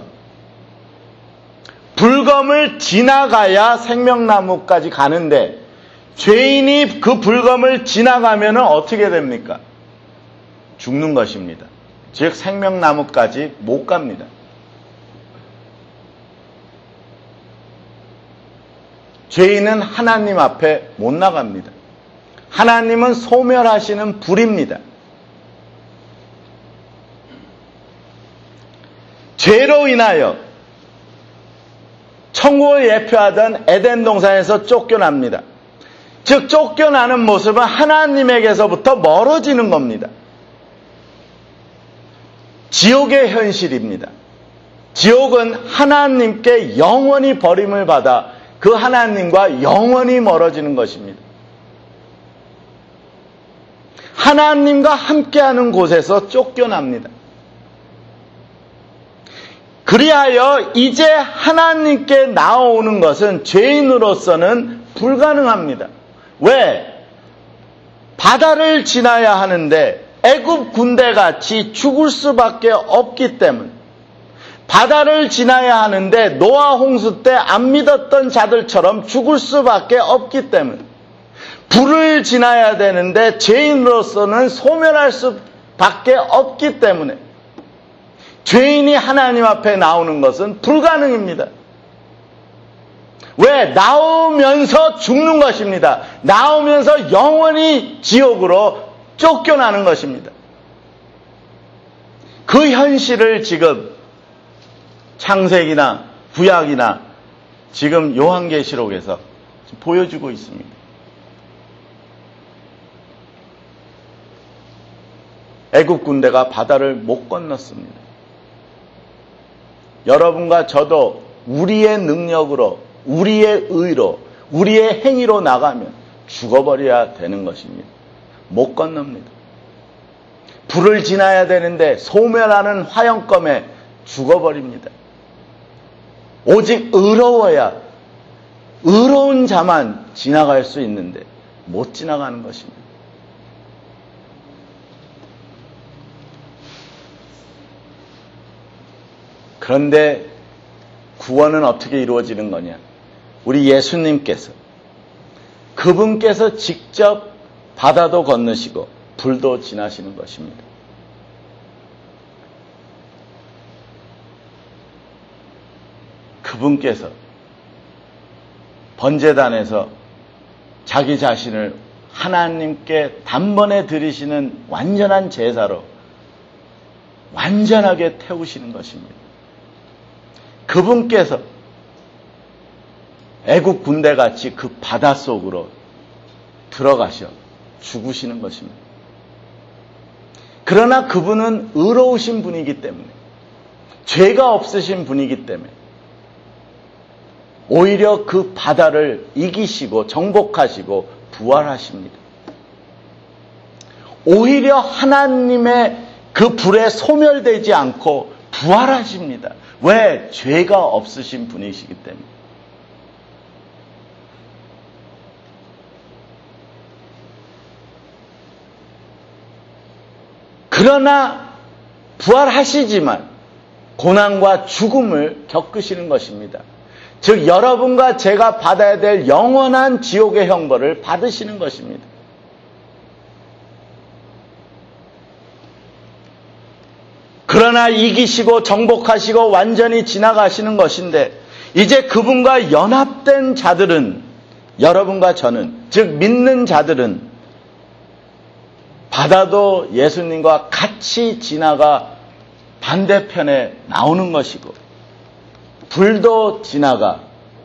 불검을 지나가야 생명나무까지 가는데 죄인이 그 불검을 지나가면 어떻게 됩니까? 죽는 것입니다. 즉 생명나무까지 못 갑니다. 죄인은 하나님 앞에 못 나갑니다. 하나님은 소멸하시는 불입니다. 죄로 인하여 천국을 예표하던 에덴 동산에서 쫓겨납니다. 즉 쫓겨나는 모습은 하나님에게서부터 멀어지는 겁니다. 지옥의 현실입니다. 지옥은 하나님께 영원히 버림을 받아 그 하나님과 영원히 멀어지는 것입니다. 하나님과 함께하는 곳에서 쫓겨납니다. 그리하여 이제 하나님께 나오는 것은 죄인으로서는 불가능합니다. 왜? 바다를 지나야 하는데 애굽 군대같이 죽을 수밖에 없기 때문. 바다를 지나야 하는데 노아 홍수 때 안 믿었던 자들처럼 죽을 수밖에 없기 때문. 불을 지나야 되는데 죄인으로서는 소멸할 수밖에 없기 때문에 죄인이 하나님 앞에 나오는 것은 불가능입니다. 왜? 나오면서 죽는 것입니다. 나오면서 영원히 지옥으로 쫓겨나는 것입니다. 그 현실을 지금 창세기나 구약이나 지금 요한계시록에서 보여주고 있습니다. 애국 군대가 바다를 못 건넜습니다. 여러분과 저도 우리의 능력으로, 우리의 의로, 우리의 행위로 나가면 죽어버려야 되는 것입니다. 못 건넙니다. 불을 지나야 되는데 소멸하는 화영검에 죽어버립니다. 오직 의로워야, 의로운 자만 지나갈 수 있는데 못 지나가는 것입니다. 그런데 구원은 어떻게 이루어지는 거냐? 우리 예수님께서, 그분께서 직접 바다도 건너시고 불도 지나시는 것입니다. 그분께서 번제단에서 자기 자신을 하나님께 단번에 드리시는 완전한 제사로 완전하게 태우시는 것입니다. 그분께서 애국 군대같이 그 바닷속으로 들어가셔 죽으시는 것입니다. 그러나 그분은 의로우신 분이기 때문에, 죄가 없으신 분이기 때문에 오히려 그 바다를 이기시고 정복하시고 부활하십니다. 오히려 하나님의 그 불에 소멸되지 않고 부활하십니다. 왜? 죄가 없으신 분이시기 때문에. 그러나 부활하시지만 고난과 죽음을 겪으시는 것입니다. 즉 여러분과 제가 받아야 될 영원한 지옥의 형벌을 받으시는 것입니다. 그러나 이기시고 정복하시고 완전히 지나가시는 것인데, 이제 그분과 연합된 자들은, 여러분과 저는, 즉 믿는 자들은 바다도 예수님과 같이 지나가 반대편에 나오는 것이고, 불도 지나가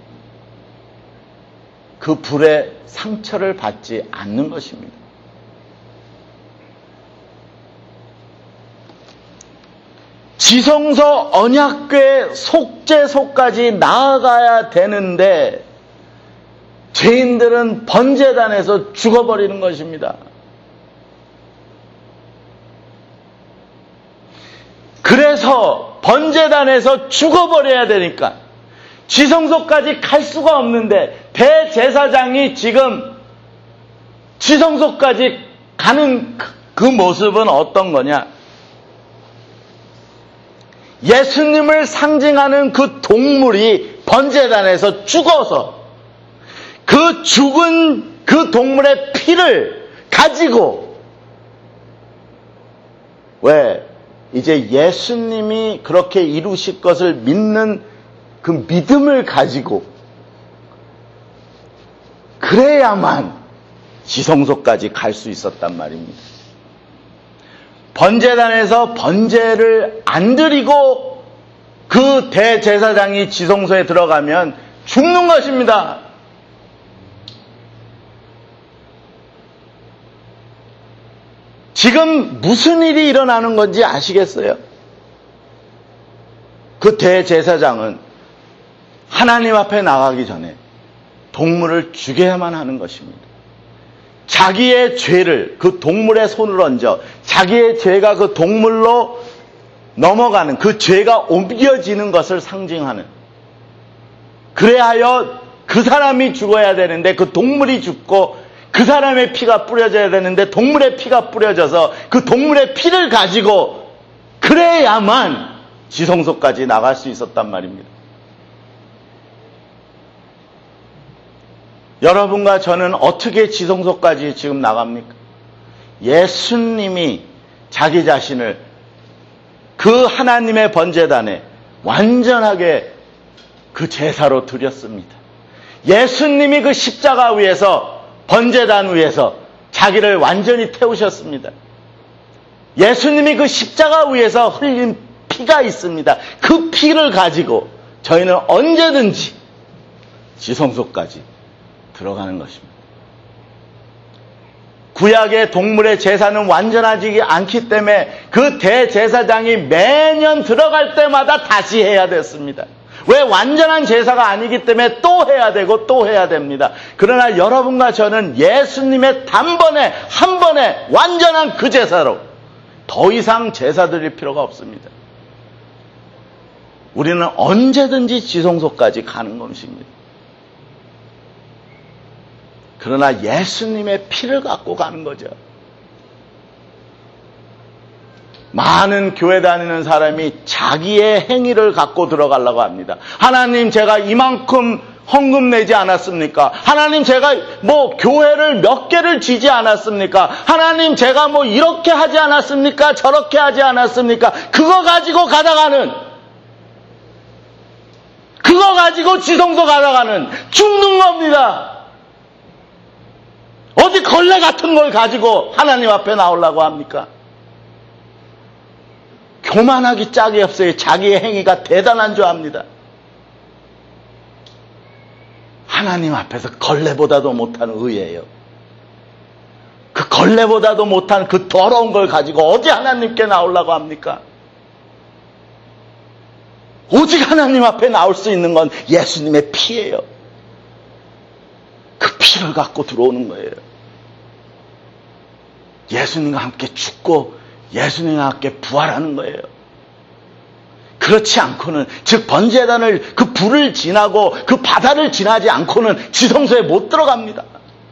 그 불에 상처를 받지 않는 것입니다. 지성소 언약궤 속죄소까지 나아가야 되는데 죄인들은 번제단에서 죽어버리는 것입니다. 그래서 번제단에서 죽어버려야 되니까 지성소까지 갈 수가 없는데, 대제사장이 지금 지성소까지 가는 그 모습은 어떤 거냐? 예수님을 상징하는 그 동물이 번제단에서 죽어서 그 죽은 그 동물의 피를 가지고, 왜? 이제 예수님이 그렇게 이루실 것을 믿는 그 믿음을 가지고 그래야만 지성소까지 갈 수 있었단 말입니다. 번제단에서 번제를 안 드리고 그 대제사장이 지성소에 들어가면 죽는 것입니다. 지금 무슨 일이 일어나는 건지 아시겠어요? 그 대제사장은 하나님 앞에 나가기 전에 동물을 죽여야만 하는 것입니다. 자기의 죄를 그 동물의 손을 얹어 자기의 죄가 그 동물로 넘어가는, 그 죄가 옮겨지는 것을 상징하는, 그래하여 그 사람이 죽어야 되는데 그 동물이 죽고 그 사람의 피가 뿌려져야 되는데 동물의 피가 뿌려져서 그 동물의 피를 가지고 그래야만 지성소까지 나갈 수 있었단 말입니다. 여러분과 저는 어떻게 지성소까지 지금 나갑니까? 예수님이 자기 자신을 그 하나님의 번제단에 완전하게 그 제사로 드렸습니다. 예수님이 그 십자가 위에서, 번제단 위에서 자기를 완전히 태우셨습니다. 예수님이 그 십자가 위에서 흘린 피가 있습니다. 그 피를 가지고 저희는 언제든지 지성소까지 들어가는 것입니다. 구약의 동물의 제사는 완전하지 않기 때문에 그 대제사장이 매년 들어갈 때마다 다시 해야 됐습니다. 왜? 완전한 제사가 아니기 때문에 또 해야 되고 또 해야 됩니다. 그러나 여러분과 저는 예수님의 단번에 한 번에 완전한 그 제사로 더 이상 제사 드릴 필요가 없습니다. 우리는 언제든지 지성소까지 가는 것입니다. 그러나 예수님의 피를 갖고 가는 거죠. 많은 교회 다니는 사람이 자기의 행위를 갖고 들어가려고 합니다. 하나님, 제가 이만큼 헌금 내지 않았습니까? 하나님, 제가 뭐 교회를 몇 개를 지지 않았습니까? 하나님, 제가 뭐 이렇게 하지 않았습니까? 저렇게 하지 않았습니까? 그거 가지고 가다가는, 그거 가지고 지성소 가다가는 죽는 겁니다. 어디 걸레 같은 걸 가지고 하나님 앞에 나오려고 합니까? 교만하기 짝이 없어요. 자기의 행위가 대단한 줄 압니다. 하나님 앞에서 걸레보다도 못한 의예요. 그 걸레보다도 못한 그 더러운 걸 가지고 어디 하나님께 나오려고 합니까? 오직 하나님 앞에 나올 수 있는 건 예수님의 피예요. 그 피를 갖고 들어오는 거예요. 예수님과 함께 죽고 예수님과 함께 부활하는 거예요. 그렇지 않고는, 즉 번제단을 그 불을 지나고 그 바다를 지나지 않고는 지성소에 못 들어갑니다.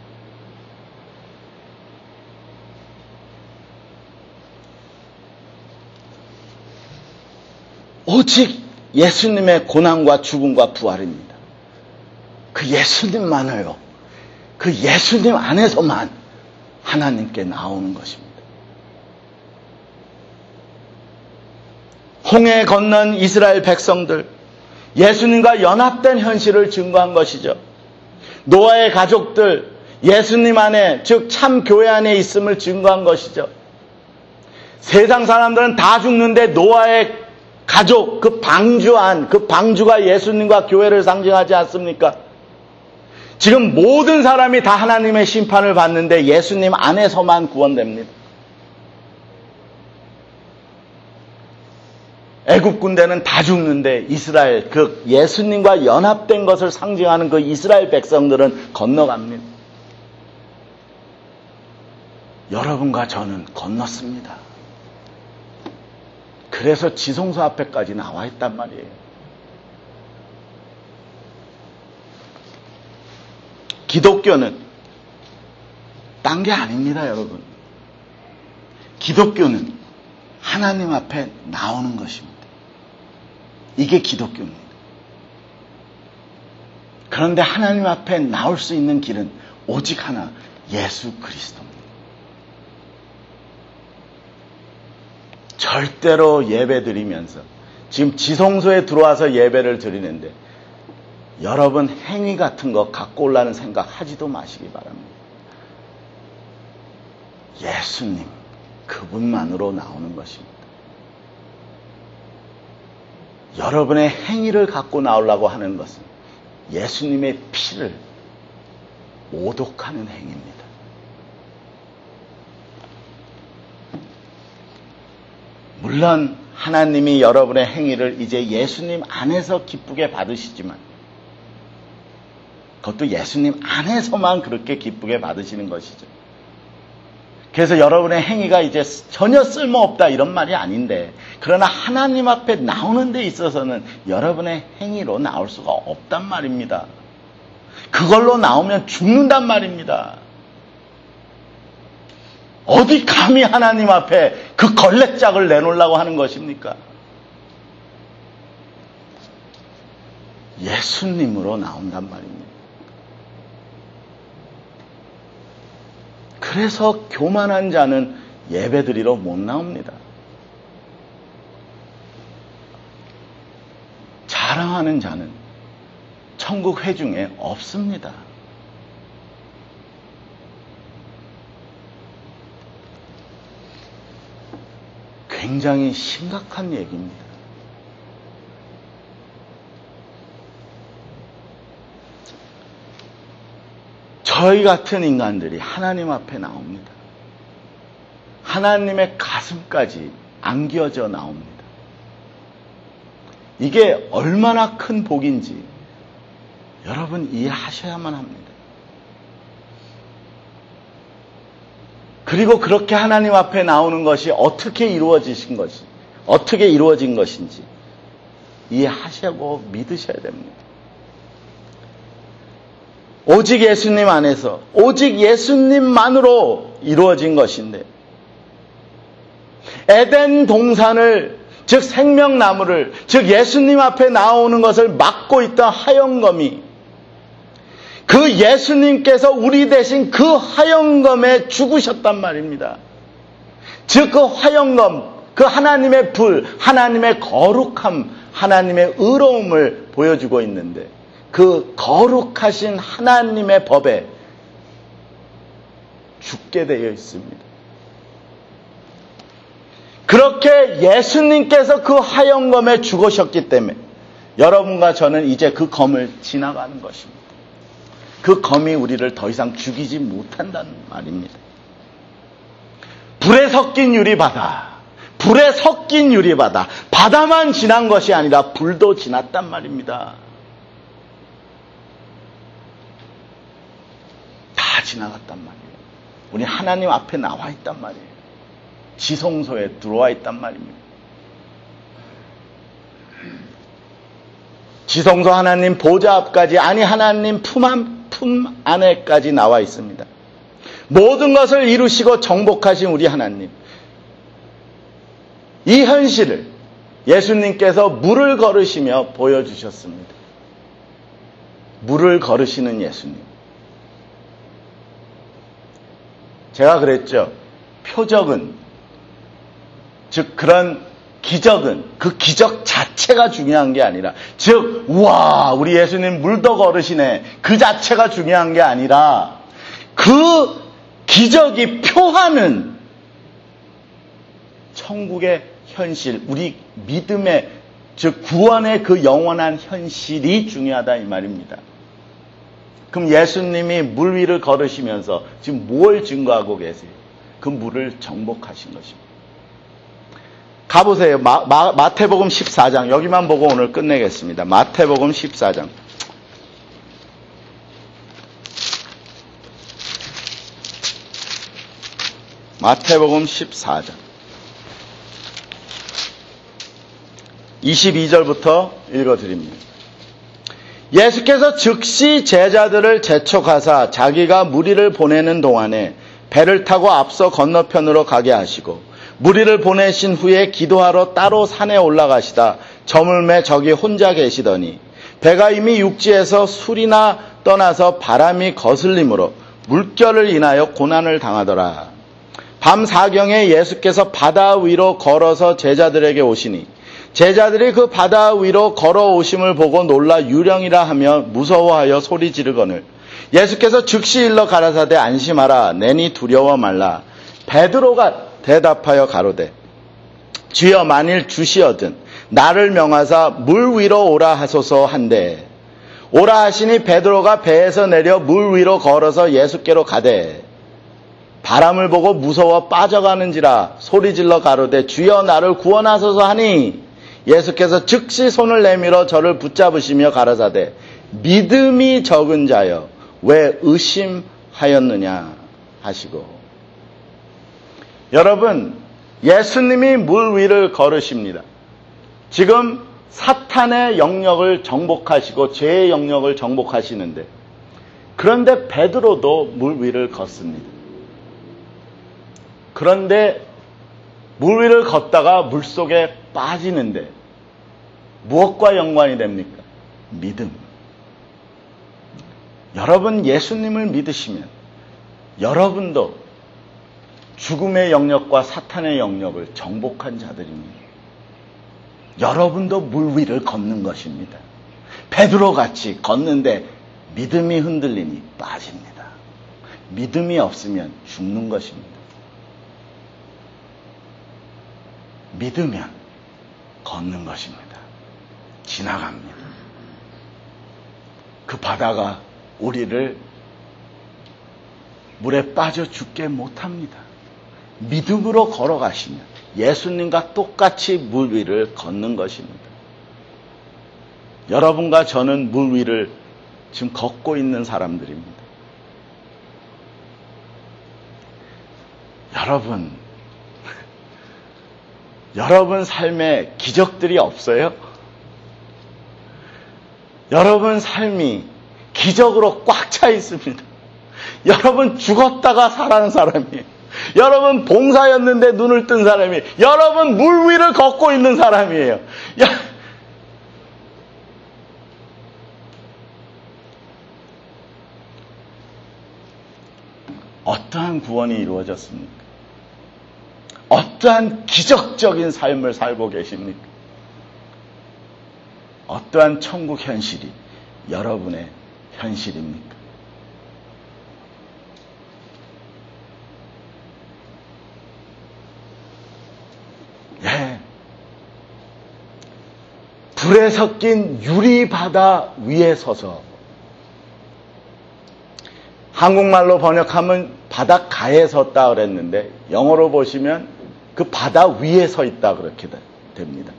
오직 예수님의 고난과 죽음과 부활입니다. 그 예수님만을요, 그 예수님 안에서만 하나님께 나오는 것입니다. 홍해 건넌 이스라엘 백성들, 예수님과 연합된 현실을 증거한 것이죠. 노아의 가족들, 예수님 안에, 즉 참 교회 안에 있음을 증거한 것이죠. 세상 사람들은 다 죽는데 노아의 가족, 그 방주 안, 그 방주가 예수님과 교회를 상징하지 않습니까? 지금 모든 사람이 다 하나님의 심판을 받는데 예수님 안에서만 구원됩니다. 애굽 군대는 다 죽는데 이스라엘, 그 예수님과 연합된 것을 상징하는 그 이스라엘 백성들은 건너갑니다. 여러분과 저는 건넜습니다. 그래서 지성소 앞에까지 나와 있단 말이에요. 기독교는 딴 게 아닙니다, 여러분. 기독교는 하나님 앞에 나오는 것입니다. 이게 기독교입니다. 그런데 하나님 앞에 나올 수 있는 길은 오직 하나, 예수 그리스도입니다. 절대로 예배 드리면서, 지금 지성소에 들어와서 예배를 드리는데 여러분 행위 같은 거 갖고 오려는 생각 하지도 마시기 바랍니다. 예수님, 그분만으로 나오는 것입니다. 여러분의 행위를 갖고 나오려고 하는 것은 예수님의 피를 모독하는 행위입니다. 물론 하나님이 여러분의 행위를 이제 예수님 안에서 기쁘게 받으시지만, 그것도 예수님 안에서만 그렇게 기쁘게 받으시는 것이죠. 그래서 여러분의 행위가 이제 전혀 쓸모없다 이런 말이 아닌데, 그러나 하나님 앞에 나오는 데 있어서는 여러분의 행위로 나올 수가 없단 말입니다. 그걸로 나오면 죽는단 말입니다. 어디 감히 하나님 앞에 그 걸레짝을 내놓으려고 하는 것입니까? 예수님으로 나온단 말입니다. 그래서 교만한 자는 예배드리러 못 나옵니다. 자랑하는 자는 천국 회중에 없습니다. 굉장히 심각한 얘기입니다. 저희 같은 인간들이 하나님 앞에 나옵니다. 하나님의 가슴까지 안겨져 나옵니다. 이게 얼마나 큰 복인지 여러분 이해하셔야만 합니다. 그리고 그렇게 하나님 앞에 나오는 것이 어떻게 이루어지신 것이, 어떻게 이루어진 것인지 이해하시고 믿으셔야 됩니다. 오직 예수님 안에서, 오직 예수님만으로 이루어진 것인데, 에덴 동산을, 즉 생명나무를, 즉 예수님 앞에 나오는 것을 막고 있던 하영검이, 그 예수님께서 우리 대신 그 화영검에 죽으셨단 말입니다. 즉 그 화영검, 그 하나님의 불, 하나님의 거룩함, 하나님의 의로움을 보여주고 있는데, 그 거룩하신 하나님의 법에 죽게 되어 있습니다. 그렇게 예수님께서 그 하얀 검에 죽으셨기 때문에 여러분과 저는 이제 그 검을 지나가는 것입니다. 그 검이 우리를 더 이상 죽이지 못한다는 말입니다. 불에 섞인 유리바다, 불에 섞인 유리바다, 바다만 지난 것이 아니라 불도 지났단 말입니다. 다 지나갔단 말이에요. 우리 하나님 앞에 나와 있단 말이에요. 지성소에 들어와 있단 말입니다. 지성소 하나님 보좌 앞까지, 아니 하나님 품, 안, 품 안에까지 나와 있습니다. 모든 것을 이루시고 정복하신 우리 하나님, 이 현실을 예수님께서 물을 걸으시며 보여주셨습니다. 물을 걸으시는 예수님. 제가 그랬죠. 표적은, 즉 그런 기적은 그 기적 자체가 중요한 게 아니라, 즉 우와 우리 예수님 물도 걸으시네, 그 자체가 중요한 게 아니라 그 기적이 표하는 천국의 현실, 우리 믿음의, 즉 구원의 그 영원한 현실이 중요하다 이 말입니다. 그럼 예수님이 물 위를 걸으시면서 지금 뭘 증거하고 계세요? 그 물을 정복하신 것입니다. 가보세요. 마, 마, 마태복음 십사 장, 여기만 보고 오늘 끝내겠습니다. 마태복음 십사 장. 마태복음 십사 장 이십이 절부터 읽어드립니다. 예수께서 즉시 제자들을 재촉하사 자기가 무리를 보내는 동안에 배를 타고 앞서 건너편으로 가게 하시고, 무리를 보내신 후에 기도하러 따로 산에 올라가시다 저물매 저기 혼자 계시더니, 배가 이미 육지에서 술이나 떠나서 바람이 거슬림으로 물결을 인하여 고난을 당하더라. 밤 사경에 예수께서 바다 위로 걸어서 제자들에게 오시니, 제자들이 그 바다 위로 걸어오심을 보고 놀라 유령이라 하며 무서워하여 소리 지르거늘, 예수께서 즉시 일러 가라사대 안심하라, 내니 두려워 말라. 베드로가 대답하여 가로되, 주여 만일 주시어든 나를 명하사 물 위로 오라 하소서 한데, 오라 하시니 베드로가 배에서 내려 물 위로 걸어서 예수께로 가되, 바람을 보고 무서워 빠져가는지라 소리질러 가로되, 주여 나를 구원하소서 하니, 예수께서 즉시 손을 내밀어 저를 붙잡으시며 가라사대, 믿음이 적은 자여 왜 의심하였느냐 하시고. 여러분, 예수님이 물 위를 걸으십니다. 지금 사탄의 영역을 정복하시고 죄의 영역을 정복하시는데, 그런데 베드로도 물 위를 걷습니다. 그런데 물 위를 걷다가 물속에 빠지는데 무엇과 연관이 됩니까? 믿음. 여러분 예수님을 믿으시면 여러분도 죽음의 영역과 사탄의 영역을 정복한 자들입니다. 여러분도 물 위를 걷는 것입니다. 베드로같이 걷는데 믿음이 흔들리니 빠집니다. 믿음이 없으면 죽는 것입니다. 믿으면 걷는 것입니다. 지나갑니다. 그 바다가 우리를 물에 빠져 죽게 못합니다. 믿음으로 걸어가시면 예수님과 똑같이 물 위를 걷는 것입니다. 여러분과 저는 물 위를 지금 걷고 있는 사람들입니다. 여러분, 여러분 삶에 기적들이 없어요? 여러분 삶이 기적으로 꽉 차 있습니다. 여러분 죽었다가 살아난 사람이에요. 여러분 봉사였는데 눈을 뜬 사람이에요. 여러분 물 위를 걷고 있는 사람이에요. 야, 어떠한 구원이 이루어졌습니까? 어떠한 기적적인 삶을 살고 계십니까? 어떠한 천국 현실이 여러분의 현실입니까? 불에 섞인 유리바다 위에 서서, 한국말로 번역하면 바닷가에 섰다 그랬는데 영어로 보시면 그 바다 위에 서 있다 그렇게 됩니다.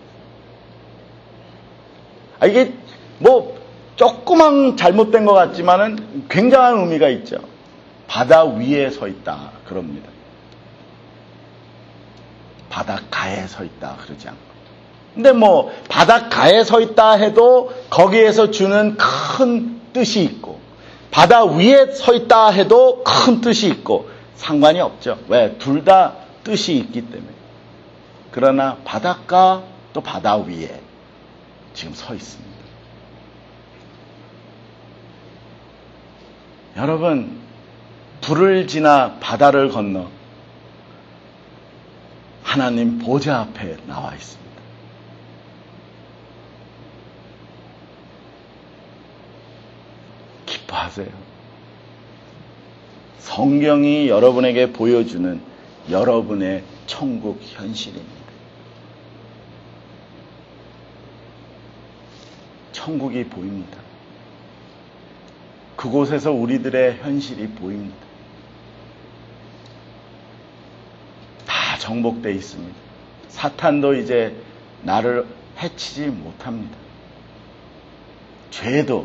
아, 이게 뭐 조그만 잘못된 것 같지만은 굉장한 의미가 있죠. 바다 위에 서 있다 그럽니다. 바닷가에 서 있다 그러지 않고. 근데 뭐 바닷가에 서 있다 해도 거기에서 주는 큰 뜻이 있고, 바다 위에 서 있다 해도 큰 뜻이 있고 상관이 없죠. 왜? 둘 다 뜻이 있기 때문에. 그러나 바닷가 또 바다 위에 지금 서 있습니다. 여러분, 불을 지나 바다를 건너 하나님 보좌 앞에 나와 있습니다. 기뻐하세요. 성경이 여러분에게 보여주는 여러분의 천국 현실입니다. 천국이 보입니다. 그곳에서 우리들의 현실이 보입니다. 다 정복되어 있습니다. 사탄도 이제 나를 해치지 못합니다. 죄도,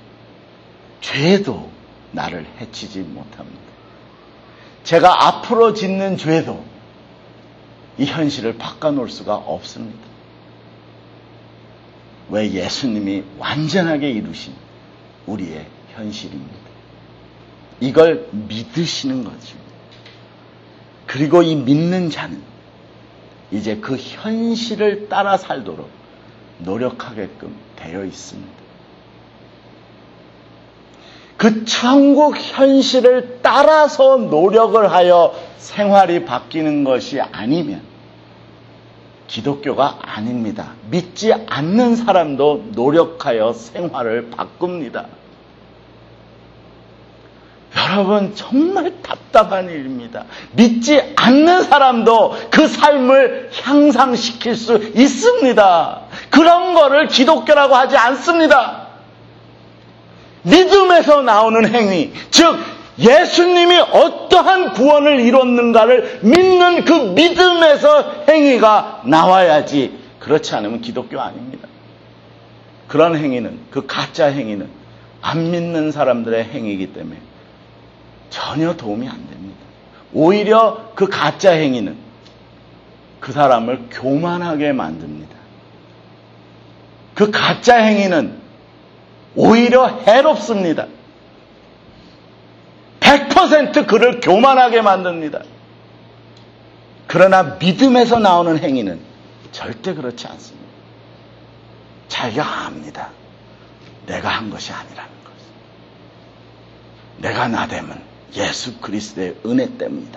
죄도 나를 해치지 못합니다. 제가 앞으로 짓는 죄도 이 현실을 바꿔놓을 수가 없습니다. 왜? 예수님이 완전하게 이루신 우리의 현실입니다. 이걸 믿으시는 거죠. 그리고 이 믿는 자는 이제 그 현실을 따라 살도록 노력하게끔 되어 있습니다. 그 천국 현실을 따라서 노력을 하여 생활이 바뀌는 것이 아니면 기독교가 아닙니다. 믿지 않는 사람도 노력하여 생활을 바꿉니다. 여러분, 정말 답답한 일입니다. 믿지 않는 사람도 그 삶을 향상시킬 수 있습니다. 그런 거를 기독교라고 하지 않습니다. 믿음에서 나오는 행위, 즉 예수님이 어떠한 구원을 이뤘는가를 믿는 그 믿음에서 행위가 나와야지, 그렇지 않으면 기독교 아닙니다. 그런 행위는, 그 가짜 행위는 안 믿는 사람들의 행위이기 때문에 전혀 도움이 안 됩니다. 오히려 그 가짜 행위는 그 사람을 교만하게 만듭니다. 그 가짜 행위는 오히려 해롭습니다. 백 퍼센트 그를 교만하게 만듭니다. 그러나 믿음에서 나오는 행위는 절대 그렇지 않습니다. 자기가 압니다. 내가 한 것이 아니라는 것. 내가 나됨은 예수 그리스도의 은혜 때문이다.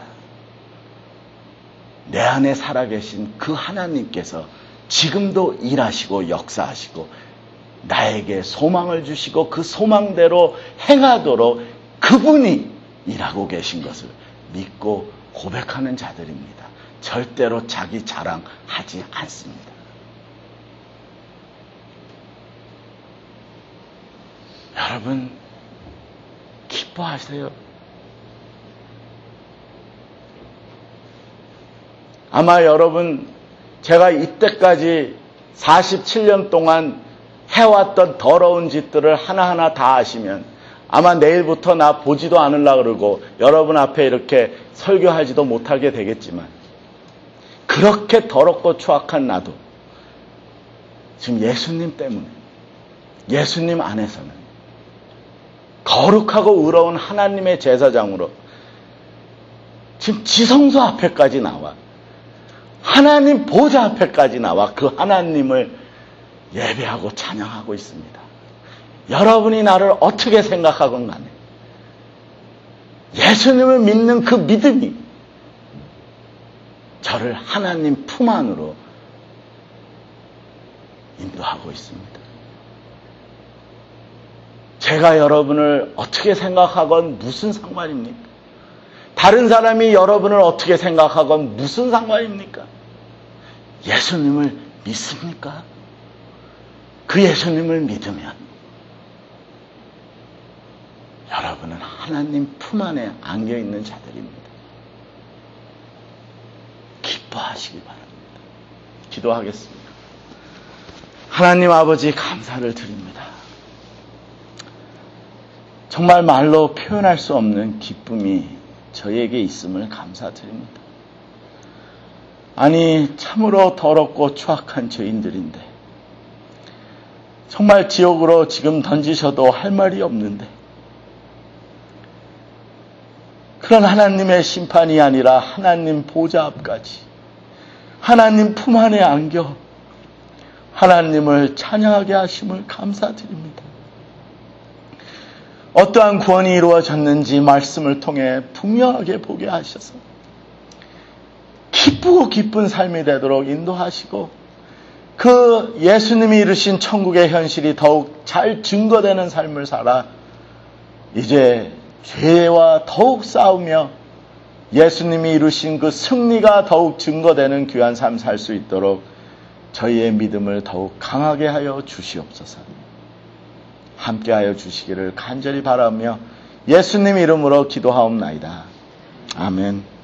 내 안에 살아계신 그 하나님께서 지금도 일하시고 역사하시고 나에게 소망을 주시고 그 소망대로 행하도록 그분이 일하고 계신 것을 믿고 고백하는 자들입니다. 절대로 자기 자랑하지 않습니다. 여러분, 기뻐하세요. 아마 여러분, 제가 이때까지 사십칠 년 동안 해왔던 더러운 짓들을 하나하나 다 아시면 아마 내일부터 나 보지도 않으려고 그러고 여러분 앞에 이렇게 설교하지도 못하게 되겠지만, 그렇게 더럽고 추악한 나도 지금 예수님 때문에, 예수님 안에서는 거룩하고 의로운 하나님의 제사장으로 지금 지성소 앞에까지 나와, 하나님 보좌 앞에까지 나와 그 하나님을 예배하고 찬양하고 있습니다. 여러분이 나를 어떻게 생각하건 간에 예수님을 믿는 그 믿음이 저를 하나님 품 안으로 인도하고 있습니다. 제가 여러분을 어떻게 생각하건 무슨 상관입니까? 다른 사람이 여러분을 어떻게 생각하건 무슨 상관입니까? 예수님을 믿습니까? 그 예수님을 믿으면 여러분은 하나님 품 안에 안겨 있는 자들입니다. 기뻐하시기 바랍니다. 기도하겠습니다. 하나님 아버지 감사를 드립니다. 정말 말로 표현할 수 없는 기쁨이 저에게 있음을 감사드립니다. 아니 참으로 더럽고 추악한 죄인들인데 정말 지옥으로 지금 던지셔도 할 말이 없는데 그런 하나님의 심판이 아니라 하나님 보좌 앞까지 하나님 품 안에 안겨 하나님을 찬양하게 하심을 감사드립니다. 어떠한 구원이 이루어졌는지 말씀을 통해 분명하게 보게 하셔서 기쁘고 기쁜 삶이 되도록 인도하시고 그 예수님이 이루신 천국의 현실이 더욱 잘 증거되는 삶을 살아 이제 죄와 더욱 싸우며 예수님이 이루신 그 승리가 더욱 증거되는 귀한 삶 살 수 있도록 저희의 믿음을 더욱 강하게 하여 주시옵소서. 함께하여 주시기를 간절히 바라며 예수님 이름으로 기도하옵나이다. 아멘.